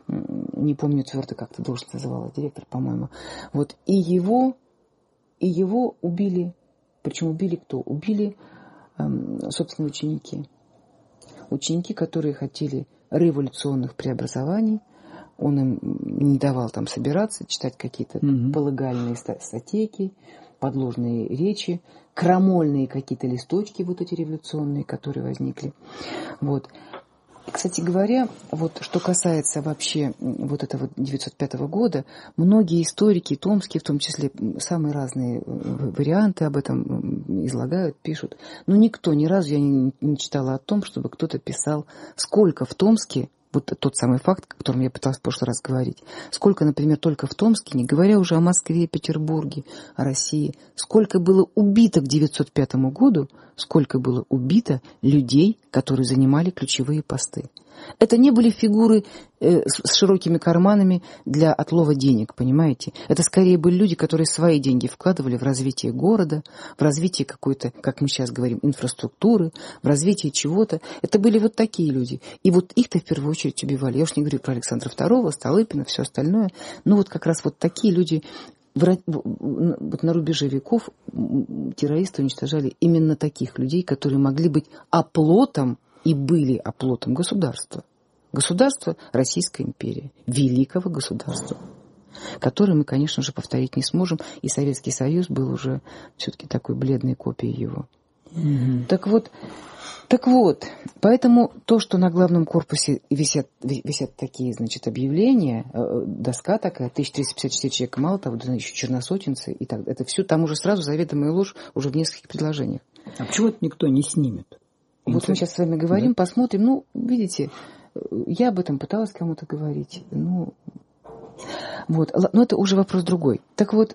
Не помню твердо, как это должность называлась, директор, по-моему. Вот, и его, и его убили, причем убили кто? Убили, эм, собственно, ученики. Ученики, которые хотели революционных преобразований. Он им не давал там собираться, читать какие-то mm-hmm. полегальные статейки, подложные речи, крамольные какие-то листочки, вот эти революционные, которые возникли. Вот. Кстати говоря, вот что касается вообще вот этого девятьсот пятого года, многие историки, томские в том числе, самые разные варианты об этом излагают, пишут. Но никто, ни разу я не, не читала о том, чтобы кто-то писал, сколько в Томске, вот тот самый факт, о котором я пыталась в прошлый раз говорить, сколько, например, только в Томске, не говоря уже о Москве, Петербурге, о России, сколько было убито к девятьсот пятому году, сколько было убито людей, которые занимали ключевые посты. Это не были фигуры э, с широкими карманами для отлова денег, понимаете? Это скорее были люди, которые свои деньги вкладывали в развитие города, в развитие какой-то, как мы сейчас говорим, инфраструктуры, в развитие чего-то. Это были вот такие люди. И вот их-то в первую очередь убивали. Я уж не говорю про Александра Второго, Столыпина, все остальное. Но вот как раз вот такие люди... Вот на рубеже веков террористы уничтожали именно таких людей, которые могли быть оплотом и были оплотом государства. Государства Российской империи, великого государства, которое мы, конечно же, повторить не сможем, и Советский Союз был уже все-таки такой бледной копией его. Mm-hmm. Так вот, так вот, поэтому то, что на главном корпусе висят, висят такие, значит, объявления, доска такая, тысяча триста пятьдесят четыре человека, мало того, да, еще черносотенцы, и так, это все там уже сразу заведомая ложь уже в нескольких предложениях. А почему это никто не снимет? Вот мы сейчас с вами говорим, да? Посмотрим. Ну, видите, я об этом пыталась кому-то говорить. Ну, вот. Но это уже вопрос другой. Так вот,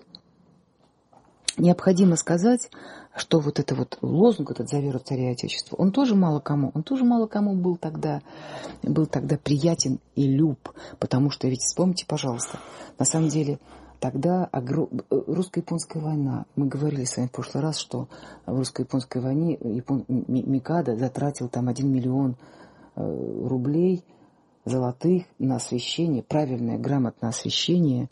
необходимо сказать, что вот это вот лозунг, этот «За веру царя и отечества», он тоже мало кому, он тоже мало кому был тогда, был тогда приятен и люб. Потому что, ведь вспомните, пожалуйста, на самом деле... Тогда русско-японская война. Мы говорили с вами в прошлый раз, что в русско-японской войне Япон... Микадо затратил там один миллион рублей золотых на освещение, правильное, грамотное освещение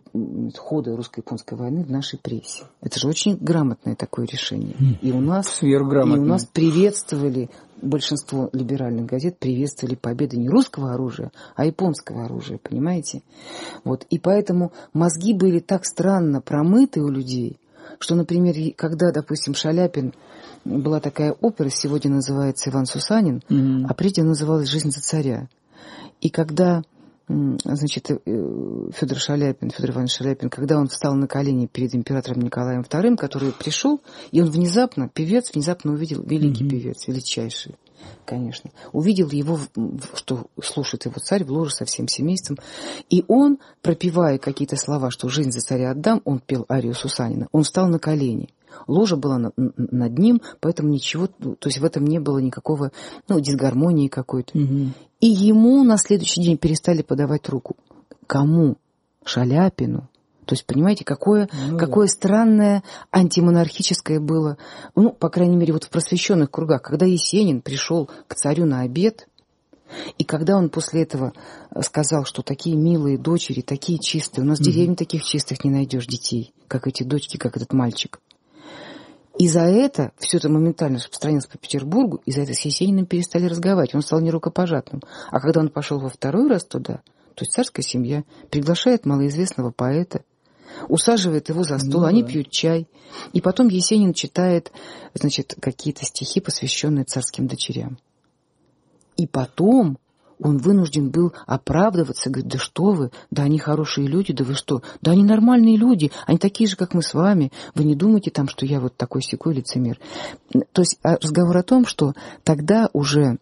хода русско-японской войны в нашей прессе. Это же очень грамотное такое решение. И у нас, и у нас приветствовали, большинство либеральных газет приветствовали победы не русского оружия, а японского оружия, понимаете? Вот. И поэтому мозги были так странно промыты у людей, что, например, когда, допустим, Шаляпин, была такая опера, сегодня называется «Иван Сусанин», mm-hmm. а прежде называлась «Жизнь за царя». И когда, значит, Федор Шаляпин, Федор Иванович Шаляпин, когда он встал на колени перед императором Николаем Вторым, который пришел, и он внезапно, певец, внезапно увидел, великий mm-hmm. певец, величайший, конечно, увидел его, что слушает его царь в ложе со всем семейством, и он, пропевая какие-то слова, что «Жизнь за царя отдам», он пел арию Сусанина, он встал на колени. Ложа была на, над ним, поэтому ничего, то есть в этом не было никакого, ну, дисгармонии какой-то. Угу. И ему на следующий день перестали подавать руку. Кому? Шаляпину. То есть, понимаете, какое, ну, какое да. странное антимонархическое было, ну, по крайней мере, вот в просвещенных кругах, когда Есенин пришел к царю на обед, и когда он после этого сказал, что такие милые дочери, такие чистые, у нас в деревне таких чистых не найдешь детей, как эти дочки, как этот мальчик. И за это все это моментально распространилось по Петербургу, и за это с Есениным перестали разговаривать. Он стал нерукопожатным. А когда он пошел во второй раз туда, то есть царская семья приглашает малоизвестного поэта, усаживает его за стол, ну, они да. пьют чай. И потом Есенин читает, значит, какие-то стихи, посвященные царским дочерям. И потом он вынужден был оправдываться, говорит, да что вы, да они хорошие люди, да вы что, да они нормальные люди, они такие же, как мы с вами, вы не думайте там, что я вот такой-сякой лицемер. То есть разговор о том, что тогда уже,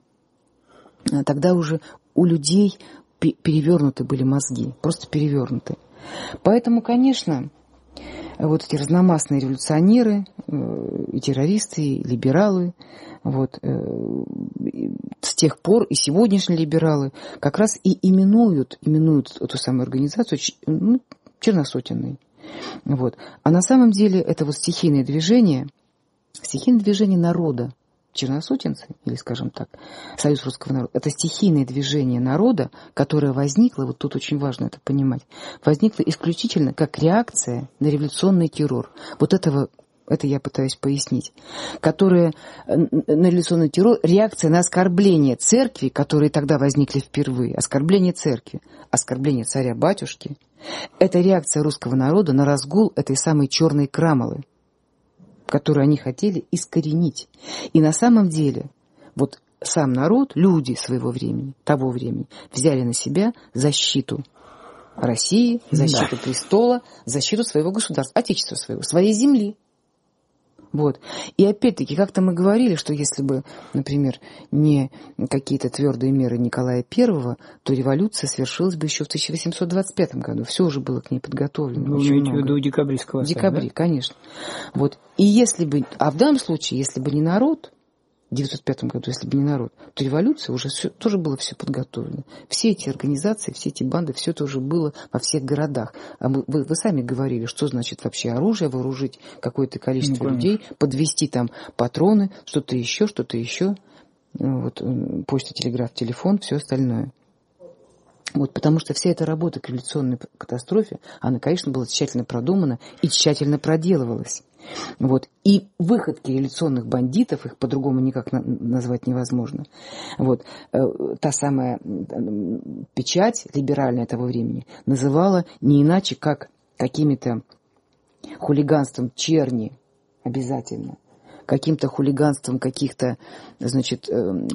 тогда уже у людей перевернуты были мозги, просто перевернуты. Поэтому, конечно, вот эти разномастные революционеры, и террористы, и либералы, вот, с тех пор и сегодняшние либералы как раз и именуют, именуют эту самую организацию, ну, черносотенной. Вот. А на самом деле это вот стихийное движение, стихийное движение народа, черносотенцы, или, скажем так, Союз русского народа, это стихийное движение народа, которое возникло, вот тут очень важно это понимать, возникло исключительно как реакция на революционный террор. Вот этого, это я пытаюсь пояснить, которое на революционный террор, реакция на оскорбление церкви, которые тогда возникли впервые, оскорбление церкви, оскорбление царя-батюшки, это реакция русского народа на разгул этой самой черной крамолы, которую они хотели искоренить. И на самом деле, вот сам народ, люди своего времени, того времени, взяли на себя защиту России, защиту да. престола, защиту своего государства, отечества своего, своей земли. Вот. И опять-таки, как-то мы говорили, что если бы, например, не какие-то твердые меры Николая Первого, то революция свершилась бы еще в тысяча восемьсот двадцать пятом году. Все уже было к ней подготовлено. Вы имеете в виду декабристского восстания? Декабре, да? Конечно. Вот. И если бы, а в данном случае, если бы не народ, в девятьсот пятом году, если бы не народ, то революция уже все, тоже было все подготовлено. Все эти организации, все эти банды, все это уже было во всех городах. А мы, вы, вы сами говорили, что значит вообще оружие, вооружить какое-то количество ну, людей, подвести там патроны, что-то еще, что-то еще. Вот, почта, телеграф, телефон, все остальное. Вот, потому что вся эта работа к революционной катастрофе, она, конечно, была тщательно продумана и тщательно проделывалась. Вот. И выходки революционных бандитов, их по-другому никак на- назвать невозможно. Вот. Та самая печать либеральная того времени называла не иначе, как какими-то хулиганством черни обязательно, каким-то хулиганством каких-то, значит,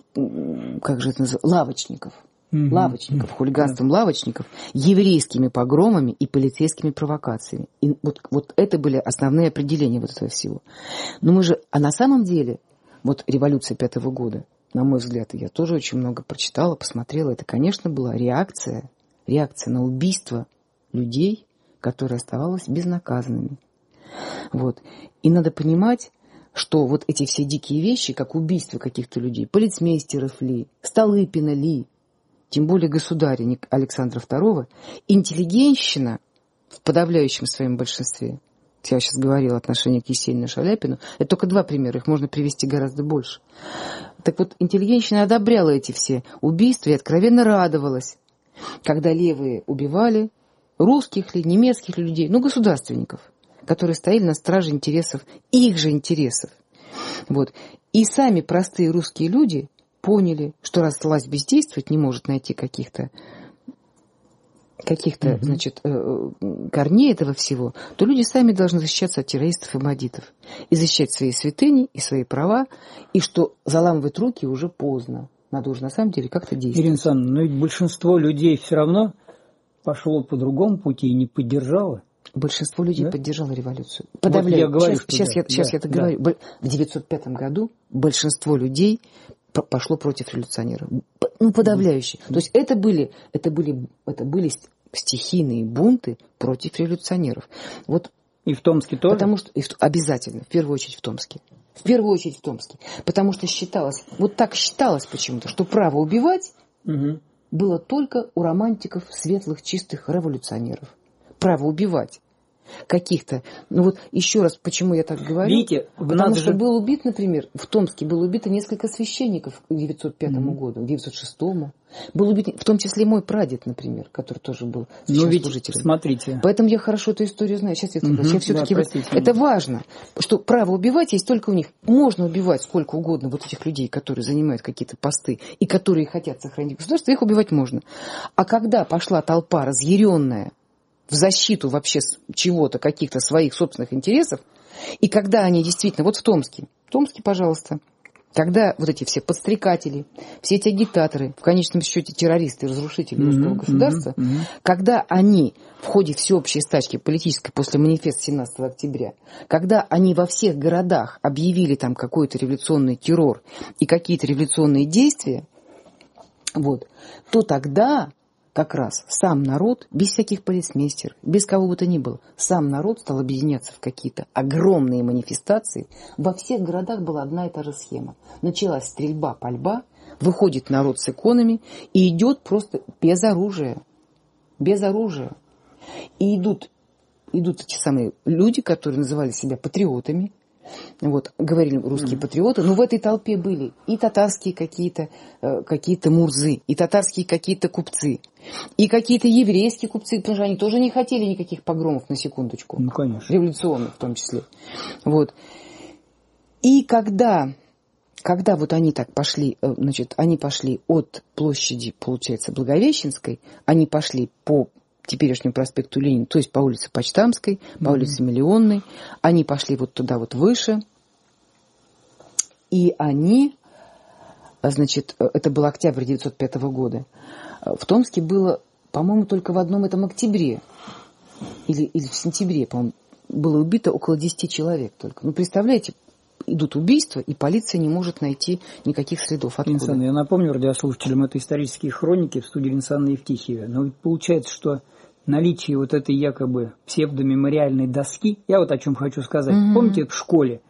как же это называется, лавочников. Mm-hmm. Лавочников, хулиганством mm-hmm. лавочников, еврейскими погромами и полицейскими провокациями. И вот, вот это были основные определения вот этого всего. Но мы же, а на самом деле, вот революция пятого года, на мой взгляд, я тоже очень много прочитала, посмотрела, это, конечно, была реакция, реакция на убийство людей, которые оставались безнаказанными. Вот. И надо понимать, что вот эти все дикие вещи, как убийство каких-то людей, полицмейстеров ли, Столыпина ли, тем более государя Александра Второго, интеллигентщина в подавляющем своем большинстве, я сейчас говорила отношение к Есенину и Шаляпину, это только два примера, их можно привести гораздо больше. Так вот, интеллигентщина одобряла эти все убийства и откровенно радовалась, когда левые убивали русских ли, немецких ли людей, ну, государственников, которые стояли на страже интересов, их же интересов. Вот. И сами простые русские люди поняли, что раз власть бездействует, не может найти каких-то, каких-то, mm-hmm. значит, корней этого всего, то люди сами должны защищаться от террористов и бандитов. И защищать свои святыни, и свои права, и что заламывать руки уже поздно. Надо уже на самом деле как-то действовать. Ирина Александровна, но ведь большинство людей все равно пошло по другому пути и не поддержало. Большинство людей да? поддержало революцию. Подавляю. Вот я говорю, сейчас сейчас, да, я, сейчас да, я это да. говорю. В девятьсот пятом году большинство людей пошло против революционеров. Ну, подавляющие. Mm-hmm. То есть это были, это, были, это были стихийные бунты против революционеров. Вот, и в Томске тоже? Потому что, и в, обязательно, в первую очередь в Томске. В первую очередь в Томске. Потому что считалось, вот так считалось почему-то, что право убивать mm-hmm. было только у романтиков, светлых, чистых революционеров. Право убивать каких-то. Ну вот еще раз, почему я так говорю? Видите, потому что же... был убит, например, в Томске было убито несколько священников к девятьсот пятому mm-hmm. году, к девятьсот шестому. Был убит, в том числе мой прадед, например, который тоже был священнослужителем. Ну, смотрите. Поэтому я хорошо эту историю знаю. Сейчас я, mm-hmm. я все-таки... Да, вот, это важно, что право убивать есть только у них. Можно убивать сколько угодно вот этих людей, которые занимают какие-то посты и которые хотят сохранить государство, их убивать можно. А когда пошла толпа разъяренная в защиту вообще чего-то, каких-то своих собственных интересов, и когда они действительно, вот в Томске, в Томске, пожалуйста, когда вот эти все подстрекатели, все эти агитаторы, в конечном счете террористы и разрушители mm-hmm, русского государства, mm-hmm. когда они в ходе всеобщей стачки политической после манифеста семнадцатого октября, когда они во всех городах объявили там какой-то революционный террор и какие-то революционные действия, вот, то тогда... как раз сам народ, без всяких полицмейстеров, без кого бы то ни было, сам народ стал объединяться в какие-то огромные манифестации. Во всех городах была одна и та же схема. Началась стрельба, пальба, выходит народ с иконами и идет просто без оружия. Без оружия. И идут, идут эти самые люди, которые называли себя патриотами. Вот, говорили русские mm-hmm. патриоты, но в этой толпе были и татарские какие-то, э, какие-то мурзы, и татарские какие-то купцы, и какие-то еврейские купцы, потому что они тоже не хотели никаких погромов, на секундочку. Ну, конечно. Революционных в том числе. Вот. И когда, когда вот они так пошли, значит, они пошли от площади, получается, Благовещенской, они пошли по теперешнему проспекту Ленина, то есть по улице Почтамской, по mm-hmm. улице Миллионной. Они пошли вот туда вот выше. И они, значит, это был октябрь девятьсот пятого года. В Томске было, по-моему, только в одном этом октябре или, или в сентябре, по-моему, было убито около десяти человек только. Ну, представляете, идут убийства, и полиция не может найти никаких следов. Откуда? Ринсана, я напомню радиослушателям, это исторические хроники в студии Ринсана Евтихиева. Но ведь получается, что наличие вот этой якобы псевдомемориальной доски, я вот о чем хочу сказать. Mm-hmm. Помните, в школе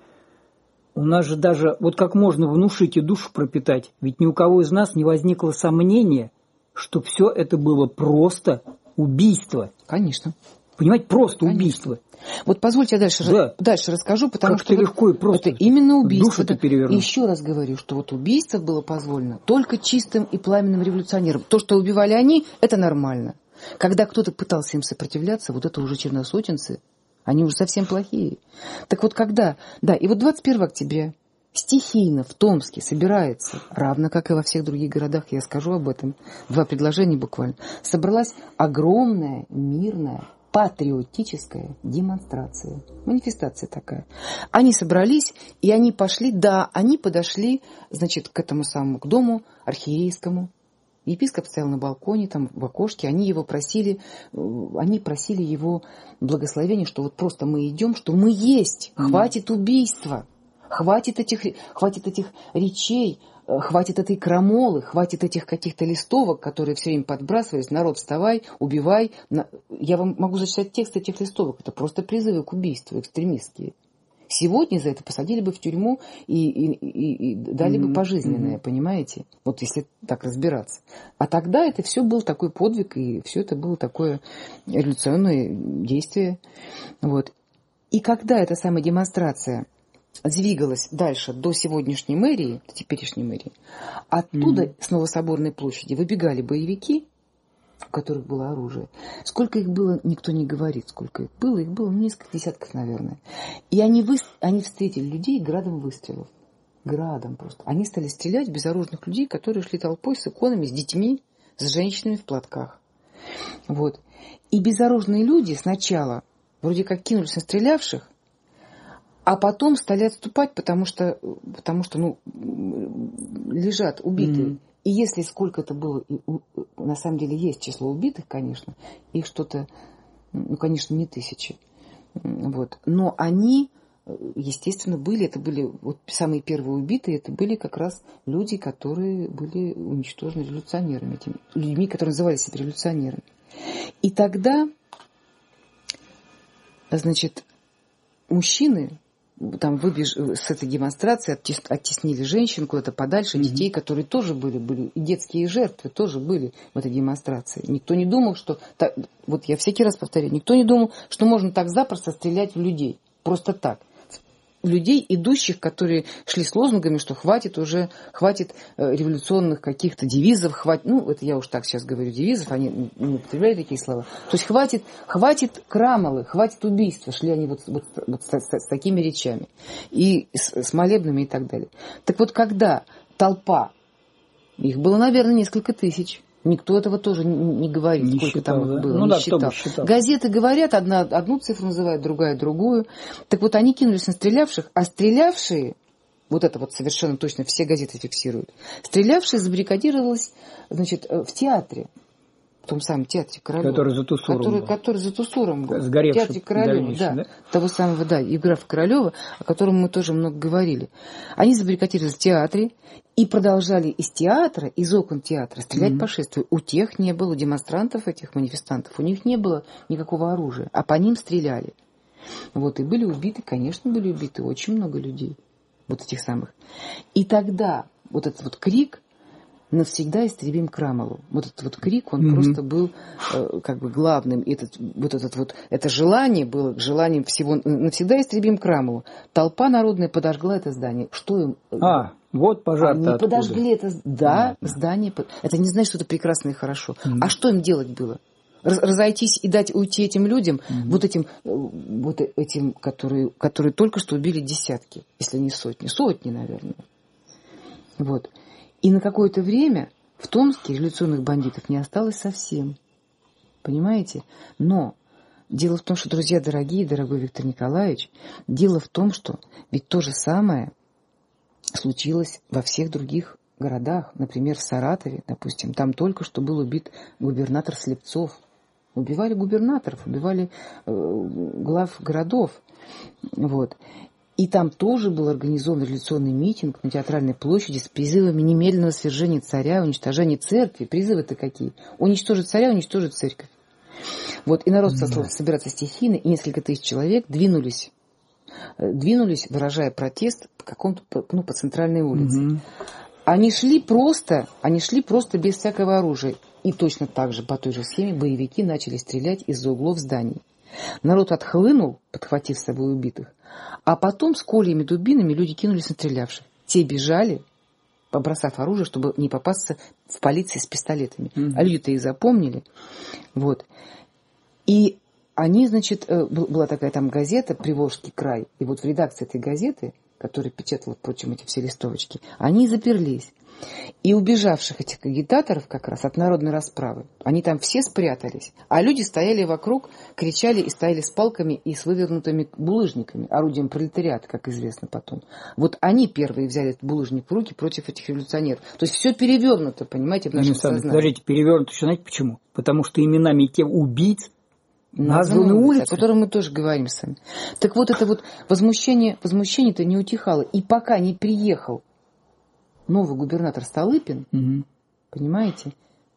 у нас же даже, вот как можно внушить и душу пропитать, ведь ни у кого из нас не возникло сомнения, что все это было просто убийство. Конечно. Понимаете, просто Конечно. Убийство. Вот позвольте я дальше, да. дальше расскажу, потому как что вот легко и просто это именно убийство. Душу-то перевернуть. И еще раз говорю, что вот убийство было позволено только чистым и пламенным революционерам. То, что убивали они, это нормально. Когда кто-то пытался им сопротивляться, вот это уже черносотенцы, они уже совсем плохие. Так вот когда, да, и вот двадцать первого октября стихийно в Томске собирается, равно как и во всех других городах, я скажу об этом, два предложения буквально, собралась огромная мирная патриотическая демонстрация, манифестация такая. Они собрались, и они пошли, да, они подошли, значит, к этому самому, к дому архиерейскому. Епископ стоял на балконе, там в окошке, они его просили, они просили его благословения, что вот просто мы идем, что мы есть, хватит убийства, хватит этих, хватит этих речей, хватит этой крамолы, хватит этих каких-то листовок, которые все время подбрасывались. Народ, вставай, убивай. Я вам могу зачитать текст этих листовок. Это просто призывы к убийству, экстремистские. Сегодня за это посадили бы в тюрьму и, и, и, и дали mm-hmm. бы пожизненное, mm-hmm. понимаете? Вот если так разбираться. А тогда это все был такой подвиг, и все это было такое революционное действие. Вот. И когда эта самая демонстрация двигалась дальше до сегодняшней мэрии, до теперешней мэрии, оттуда mm-hmm. с Новособорной площади выбегали боевики, у которых было оружие. Сколько их было, никто не говорит, сколько их было. Их было несколько десятков, наверное. И они, вы... они встретили людей градом выстрелов. Градом просто. Они стали стрелять в безоружных людей, которые шли толпой с иконами, с детьми, с женщинами в платках. Вот. И безоружные люди сначала вроде как кинулись на стрелявших, а потом стали отступать, потому что, потому что ну, лежат убитые. Mm-hmm. И если сколько это было, и, на самом деле есть число убитых, конечно, их что-то, ну, конечно, не тысячи. Вот. Но они, естественно, были, это были вот самые первые убитые, это были как раз люди, которые были уничтожены революционерами, этими людьми, которые называли себя революционерами. И тогда, значит, мужчины там выбеж... с этой демонстрации оттес... оттеснили женщин куда-то подальше, mm-hmm. детей, которые тоже были, были, и детские жертвы тоже были в этой демонстрации. Никто не думал, что... Вот я всякий раз повторяю, никто не думал, что можно так запросто стрелять в людей. Просто так. Людей, идущих, которые шли с лозунгами, что хватит уже, хватит э, революционных каких-то девизов, хватит, ну, это я уж так сейчас говорю, девизов, они не употребляют такие слова. То есть хватит, хватит крамолы, хватит убийства, шли они вот, вот, вот с, с, с такими речами, и с, с молебными и так далее. Так вот, когда толпа, их было, наверное, несколько тысяч, никто этого тоже не, не говорит, не сколько считал, там их было, ну, не да, считал. считал. Газеты говорят, одна, одну цифру называют, другая другую. Так вот, они кинулись на стрелявших, а стрелявшие, вот это вот совершенно точно все газеты фиксируют, стрелявшие забаррикадировалась, значит, в театре, в том самом театре Королева. Который за Тусуром который, был. Который за Тусуром был. Сгоревший. В театре Королева, да, да. Того самого, да, Евграфа Королева, о котором мы тоже много говорили. Они забаррикадировались в театре и продолжали из театра, из окон театра стрелять mm-hmm. по шествию. У тех не было, у демонстрантов, этих манифестантов, у них не было никакого оружия, а по ним стреляли. Вот, и были убиты, конечно, были убиты очень много людей, вот этих самых. И тогда вот этот вот крик «Навсегда истребим Крамолу». Вот этот вот крик, он mm-hmm. просто был э, как бы главным. И этот, вот этот вот, это желание было желанием всего «Навсегда истребим Крамолу». Толпа народная подожгла это здание. Что им... А, вот пожар-то Они откуда? Подожгли это... Да, mm-hmm. здание... Это не значит, что это прекрасно и хорошо. Mm-hmm. А что им делать было? Разойтись и дать уйти этим людям, mm-hmm. вот этим, вот этим которые, которые только что убили десятки, если не сотни. Сотни, наверное. Вот. И на какое-то время в Томске революционных бандитов не осталось совсем. Понимаете? Но дело в том, что, друзья дорогие, дорогой Виктор Николаевич, дело в том, что ведь то же самое случилось во всех других городах. Например, в Саратове, допустим, там только что был убит губернатор Слепцов. Убивали губернаторов, убивали э, глав городов. Вот. И там тоже был организован революционный митинг на Театральной площади с призывами немедленного свержения царя, уничтожения церкви. Призывы-то какие? Уничтожить царя, уничтожить церковь. Вот, и народ стал собираться стихийно, и несколько тысяч человек двинулись, двинулись, выражая протест по какому-то, ну, по центральной улице. Mm-hmm. Они шли просто, они шли просто без всякого оружия. И точно так же, по той же схеме, боевики начали стрелять из-за углов зданий. Народ отхлынул, подхватив с собой убитых, а потом с кольями, дубинами люди кинулись на стрелявших. Те бежали, побросав оружие, чтобы не попасться в полиции с пистолетами. Mm-hmm. А люди-то их запомнили. Вот. И они, значит, была такая там газета «Приволжский край», и вот в редакции этой газеты, которая печатала, впрочем, эти все листовочки, они заперлись. И убежавших этих агитаторов как раз от народной расправы, они там все спрятались, а люди стояли вокруг, кричали и стояли с палками и с вывернутыми булыжниками, орудием пролетариата, как известно потом. Вот они первые взяли этот булыжник в руки против этих революционеров. То есть все перевернуто, понимаете, в нашем сознании. Подождите, перевернуто, еще знаете почему? Потому что именами тех убийц названы улицы, о котором мы тоже говорим с вами. Так вот, это вот возмущение, возмущение-то не утихало. И пока не приехал новый губернатор Столыпин, угу. понимаете,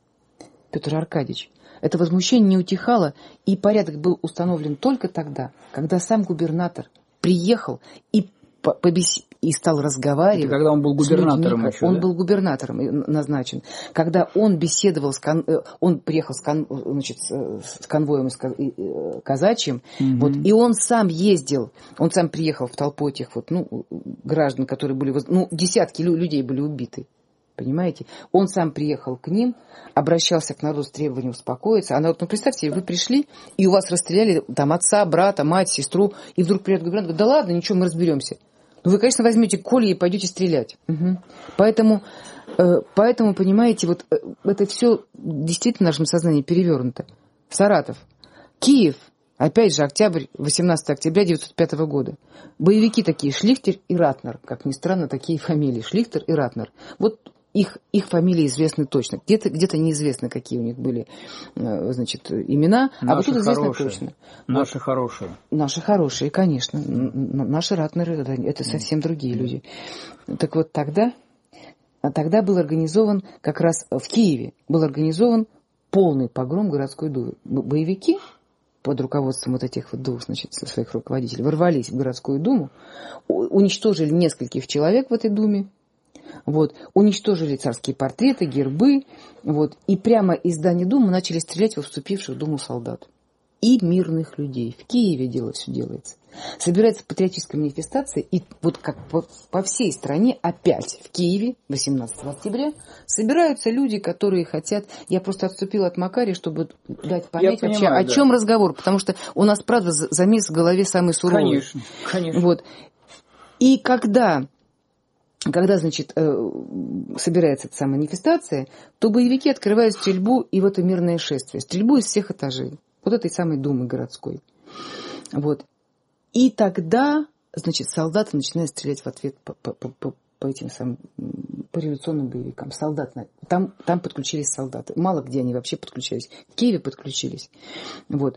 Петр Аркадьевич, это возмущение не утихало, и порядок был установлен только тогда, когда сам губернатор приехал и побес... и стал разговаривать. Это когда он был губернатором еще, Он да? был губернатором назначен. Когда он беседовал с кон... он приехал с, кон... значит, с конвоем казачьим, угу. вот, и он сам ездил, он сам приехал в толпу этих вот, ну, граждан, которые были, ну, десятки людей были убиты. Понимаете? Он сам приехал к ним, обращался к народу с требованием успокоиться. А народ, ну, представьте, вы пришли, и у вас расстреляли там отца, брата, мать, сестру, и вдруг приедет губернатор, говорит, да ладно, ничего, мы разберемся. Ну, вы, конечно, возьмете колья и пойдете стрелять. Угу. Поэтому, э, поэтому, понимаете, вот э, это все действительно в нашем сознании перевернуто. Саратов, Киев, опять же, октябрь, восемнадцатого октября девятьсот пятого года. Боевики такие, Шлихтер и Ратнер. Как ни странно, такие фамилии, Шлихтер и Ратнер. Вот их, их фамилии известны точно. Где-то, где-то неизвестно, какие у них были, значит, имена. Наши а вот тут известно хорошие. точно. Наши вот. хорошие. Наши хорошие, конечно. Наши Ратнеры, это совсем другие люди. Так вот тогда, тогда был организован, как раз в Киеве, был организован полный погром городской думы. Боевики под руководством вот этих вот двух, значит, своих руководителей ворвались в городскую думу, уничтожили нескольких человек в этой думе, вот, уничтожили царские портреты, гербы, вот, и прямо из здания думы начали стрелять во вступивших в думу солдат. И мирных людей. В Киеве дело все делается. Собирается патриотическая манифестация, и вот как по, по всей стране опять в Киеве восемнадцатого октября собираются люди, которые хотят... Я просто отступила от Макария, чтобы дать понять Я вообще, понимаю, о да. чем разговор, потому что у нас, правда, замес в голове самый суровый. Конечно, конечно. Вот. И когда... Когда, значит, собирается эта самая манифестация, то боевики открывают стрельбу и в это мирное шествие. Стрельбу из всех этажей. Вот этой самой думы городской. Вот. И тогда, значит, солдаты начинают стрелять в ответ по, по, по, по этим самым, по революционным боевикам. Солдаты. Там, там подключились солдаты. Мало где они вообще подключались. В Киеве подключились. Вот.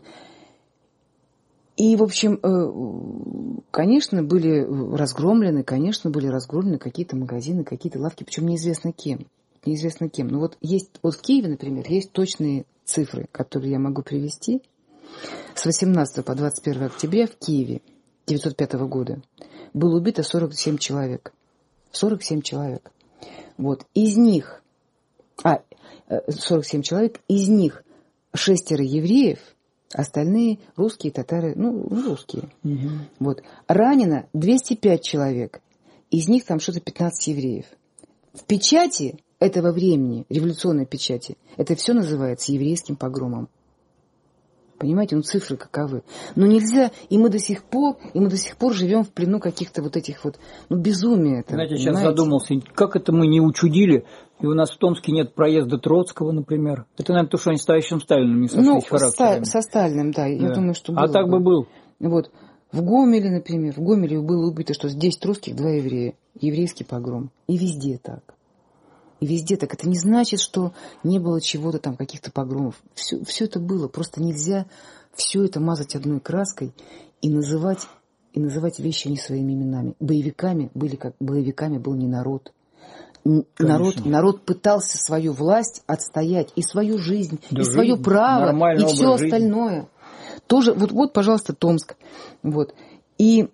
И, в общем, конечно, были разгромлены, конечно, были разгромлены какие-то магазины, какие-то лавки, причем неизвестно кем. Неизвестно кем. Но вот есть, вот в Киеве, например, есть точные цифры, которые я могу привести. С восемнадцатого по двадцать первое октября в Киеве девятьсот пятого года было убито сорок семь человек. сорок семь человек. Вот. Из них, а, сорок семь человек, из них шестеро евреев, остальные русские, татары, ну, русские. Угу. Вот. Ранено двести пять человек. Из них там что-то пятнадцать евреев. В печати этого времени, революционной печати, это все называется еврейским погромом. Понимаете, ну цифры каковы. Но нельзя, и мы до сих пор, и мы до сих пор живем в плену каких-то вот этих вот, ну, безумия. Это, знаете, я понимаете? сейчас задумался, как это мы не учудили, и у нас в Томске нет проезда Троцкого, например. Это, наверное, то, что они с товарищем Сталиным не сошлись ну, характерами. Со, со Сталиным, да, я да. думаю, что было А так бы был. Вот. В Гомеле, например, в Гомеле было убито, что десять русских, два еврея. Еврейский погром. И везде так. И везде так. Это не значит, что не было чего-то там, каких-то погромов. Все, все это было. Просто нельзя все это мазать одной краской и называть, и называть вещи не своими именами. Боевиками были как боевиками был не народ. Народ, народ пытался свою власть отстоять, и свою жизнь, да, и жизнь, свое право, и все остальное. Жизни. Тоже, вот, вот, пожалуйста, Томск. Вот. И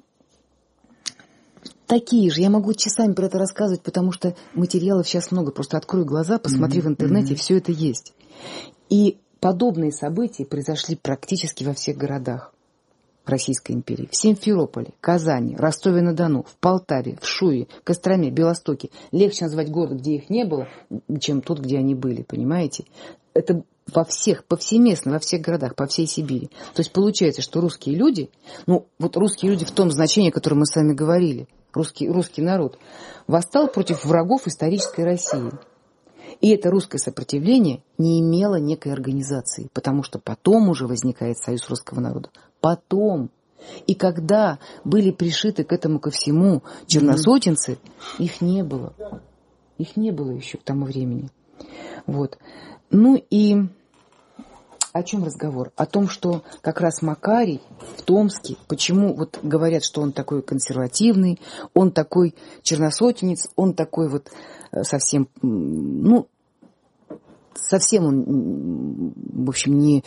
такие же, я могу часами про это рассказывать, потому что материалов сейчас много. Просто открой глаза, посмотри mm-hmm. в интернете, mm-hmm. все это есть. И подобные события произошли практически во всех городах Российской империи. В Симферополе, Казани, Ростове-на-Дону, в Полтаве, в Шуе, Костроме, Белостоке. Легче назвать город, где их не было, чем тот, где они были, понимаете? Это во всех, повсеместно, во всех городах, по всей Сибири. То есть получается, что русские люди, ну вот русские люди в том значении, о котором мы с вами говорили, русский, русский народ, восстал против врагов исторической России. И это русское сопротивление не имело некой организации, потому что потом уже возникает Союз русского народа. Потом. И когда были пришиты к этому ко всему черносотенцы, их не было. Их не было еще к тому времени. Вот. Ну и о чем разговор? О том, что как раз Макарий в Томске, почему вот говорят, что он такой консервативный, он такой черносотенец, он такой вот совсем, ну, совсем он, в общем, не,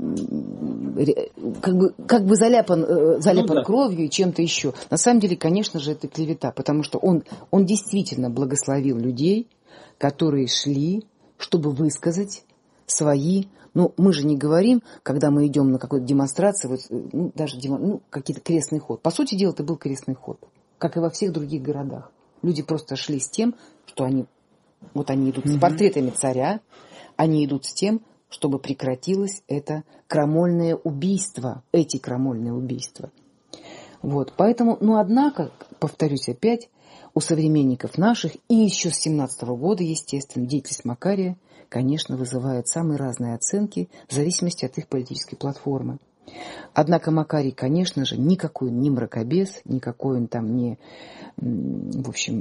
как бы, как бы заляпан, заляпан ну, да. кровью и чем-то еще. На самом деле, конечно же, это клевета, потому что он, он действительно благословил людей, которые шли, чтобы высказать свои... Ну, мы же не говорим, когда мы идем на какую-то демонстрацию, вот, ну, даже демо, ну, какие-то крестный ход. По сути дела, это был крестный ход, как и во всех других городах. Люди просто шли с тем, что они, вот они идут mm-hmm. с портретами царя, они идут с тем, чтобы прекратилось это крамольное убийство, эти крамольные убийства. Вот, поэтому, ну, однако, повторюсь опять, у современников наших и еще с семнадцатого года, естественно, деятельность Макария, конечно, вызывает самые разные оценки в зависимости от их политической платформы. Однако Макарий, конечно же, никакой не мракобес, никакой он там не, в общем,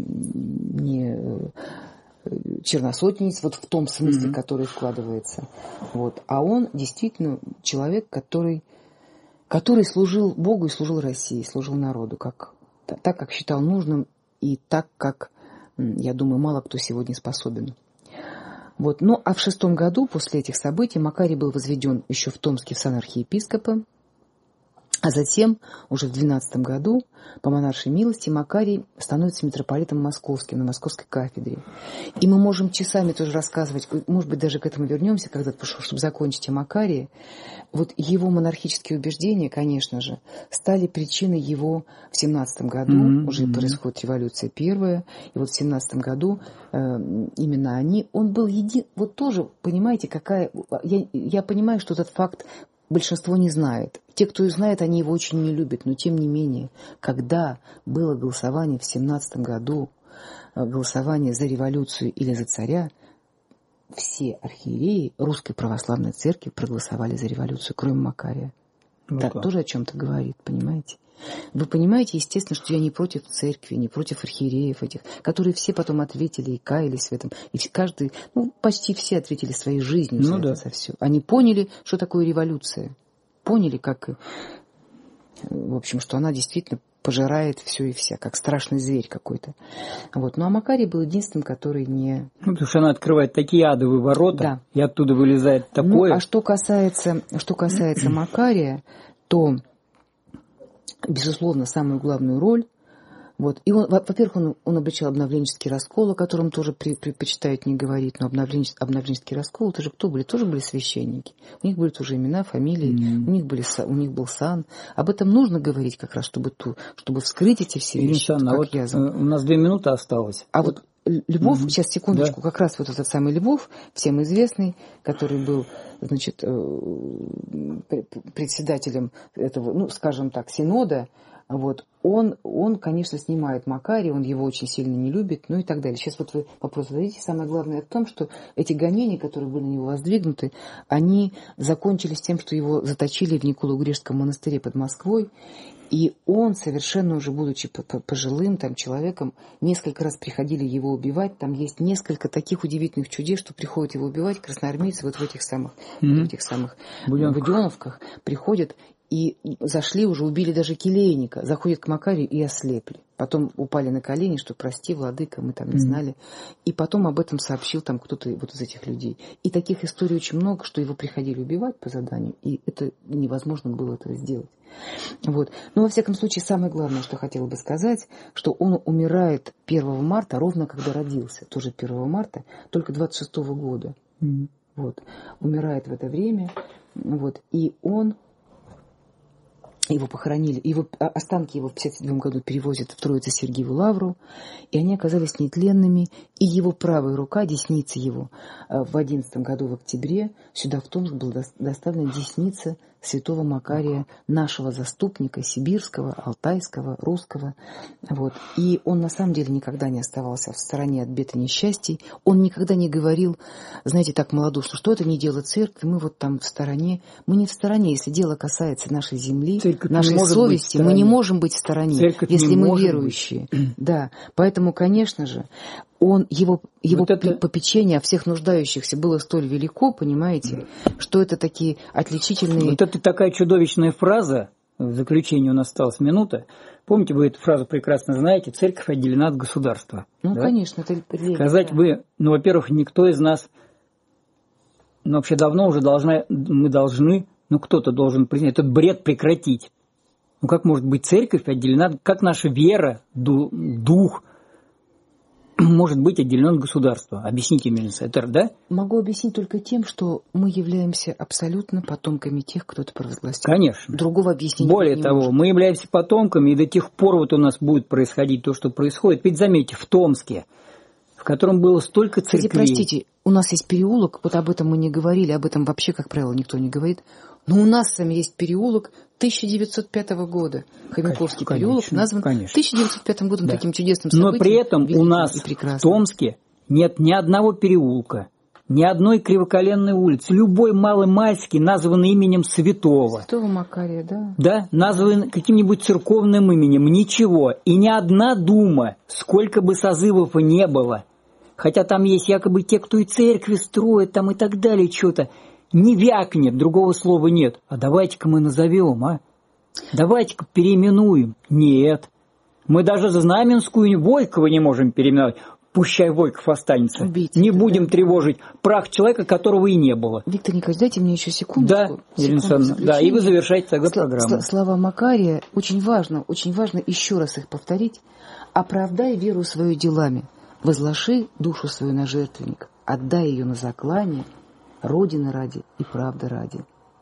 не черносотенец, вот в том смысле, mm-hmm. который вкладывается. Вот. А он действительно человек, который, который служил Богу и служил России, служил народу, как, так, как считал нужным и так, как, я думаю, мало кто сегодня способен. Вот. Ну, а в шестом году, после этих событий, Макарий был возведен еще в Томске в сан архиепископа, а затем, уже в двенадцатом году, по монаршей милости, Макарий становится митрополитом московским на московской кафедре. И мы можем часами тоже рассказывать, может быть, даже к этому вернемся, когда-то, чтобы закончить о Макарии. Вот его монархические убеждения, конечно же, стали причиной его в семнадцатом году, mm-hmm. уже происходит революция первая, и вот в семнадцатом году э, именно они, он был един, вот тоже, понимаете, какая, я, я понимаю, что этот факт большинство не знает. Те, кто и знает, они его очень не любят. Но тем не менее, когда было голосование в семнадцатом году, голосование за революцию или за царя, все архиереи Русской Православной Церкви проголосовали за революцию, кроме Макария. Ну, так тоже о чем-то говорит, понимаете? Вы понимаете, естественно, что я не против церкви, не против архиереев этих, которые все потом ответили и каялись в этом. И каждый, ну, почти все ответили своей жизнью ну, за да. это, за все. Они поняли, что такое революция. Поняли, как, в общем, что она действительно пожирает все и вся, как страшный зверь какой-то. Вот. Ну, а Макарий был единственным, который не... Ну, потому что она открывает такие адовые ворота, да. и оттуда вылезает такое... Ну, а что касается, что касается Макария, то... Безусловно, самую главную роль. Вот. И он, во-первых, он, он обличал обновленческий раскол, о котором тоже предпочитают не говорить, но обновленческий, обновленческий раскол, это же кто были? Тоже были священники. У них были тоже имена, фамилии, mm-hmm. у, них были, у них был сан. Об этом нужно говорить как раз, чтобы, ту, чтобы вскрыть эти все вещи. Сан, а вот у нас две минуты осталось. А вот, вот Львов, mm-hmm. сейчас, секундочку, да. как раз вот этот самый Львов, всем известный, который был, значит, председателем этого, ну, скажем так, синода, вот, он, он, конечно, снимает Макария, он его очень сильно не любит, ну и так далее. Сейчас вот вы вопрос зададите. Самое главное в том, что эти гонения, которые были на него воздвигнуты, они закончились тем, что его заточили в Николо-Угрешском монастыре под Москвой. И он, совершенно уже будучи пожилым там, человеком, несколько раз приходили его убивать. Там есть несколько таких удивительных чудес, что приходят его убивать красноармейцы вот в этих самых, mm-hmm. в этих самых Буденовках приходят И зашли уже, убили даже келейника. Заходят к Макарию и ослепли. Потом упали на колени, что прости, владыка, мы там не знали. И потом об этом сообщил там кто-то вот из этих людей. И таких историй очень много, что его приходили убивать по заданию, и это невозможно было этого сделать. Вот. Но во всяком случае, самое главное, что хотела бы сказать, что он умирает первого марта, ровно когда родился. Тоже первого марта, только двадцать шестого года. Mm. Вот. Умирает в это время. Вот. И он... Его похоронили, его, останки его в пятьдесят седьмом году перевозят в Троице-Сергиеву лавру, и они оказались нетленными, и его правая рука, десница его, в одиннадцатом году в октябре сюда в Томск была доставлена десница святого Макария, нашего заступника, сибирского, алтайского, русского. Вот. И он на самом деле никогда не оставался в стороне от бед и несчастий. Он никогда не говорил, знаете, так малодушно, что это не дело церкви, мы вот там в стороне. Мы не в стороне, если дело касается нашей земли, церковь нашей совести, мы не можем быть в стороне, церковь если мы верующие. Да, поэтому, конечно же, он, его, его вот это... попечение о всех нуждающихся было столь велико, понимаете, что это такие отличительные... Вот это такая чудовищная фраза, в заключении у нас осталась минута. Помните, вы эту фразу прекрасно знаете, церковь отделена от государства. Ну, да? Конечно, это религия. Сказать да. вы, ну, во-первых, никто из нас, ну, вообще давно уже должна, мы должны, ну, кто-то должен признать, этот бред прекратить. Ну, как может быть церковь отделена, как наша вера, дух, может быть отделен от государства? Объясните мне, это, да? Могу объяснить только тем, что мы являемся абсолютно потомками тех, кто это провозгласил. Конечно. Другого объяснения Более не того, может. Мы являемся потомками, и до тех пор вот у нас будет происходить то, что происходит. Ведь заметьте, в Томске, в котором было столько церквей... Кстати, простите, у нас есть переулок, вот об этом мы не говорили, об этом вообще, как правило, никто не говорит. Но у нас с вами есть переулок тысяча девятьсот пятого года. Хомяковский конечно, переулок назван конечно. в тысяча девятьсот пятом году да. таким чудесным событием. Но при этом у нас в Томске нет ни одного переулка, ни одной кривоколенной улицы. Любой малый-мальский назван именем святого. Святого Макария, да. Да, назван каким-нибудь церковным именем. Ничего. И ни одна дума, сколько бы созывов и не было, хотя там есть якобы те, кто и церкви строят, там и так далее, что-то, не вякнет, другого слова нет. А давайте-ка мы назовем, а? Давайте-ка переименуем. Нет. Мы даже Знаменскую Войкова не можем переименовать. Пущай Войков останется. Убийца, не будем да. тревожить прах человека, которого и не было. Виктор Николаевич, дайте мне еще секунду. Да, Елена Александровна, да, и вы завершаете тогда Сл- программу. Слова Макария, очень важно, очень важно еще раз их повторить. Оправдай веру свою делами, возложи душу свою на жертвенник, отдай ее на заклание, Родины ради и правды ради.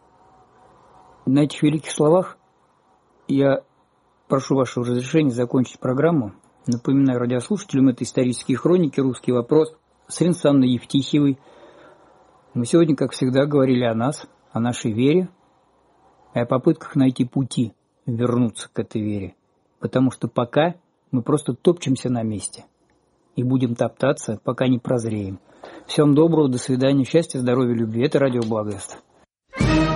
На этих великих словах я прошу вашего разрешения закончить программу. Напоминаю радиослушателям, это исторические хроники, русский вопрос с Ириной Александровной Евтихиевой. Мы сегодня, как всегда, говорили о нас, о нашей вере, и о попытках найти пути вернуться к этой вере. Потому что пока мы просто топчемся на месте и будем топтаться, пока не прозреем. Всем доброго, до свидания, счастья, здоровья, любви. Это радио Благовест.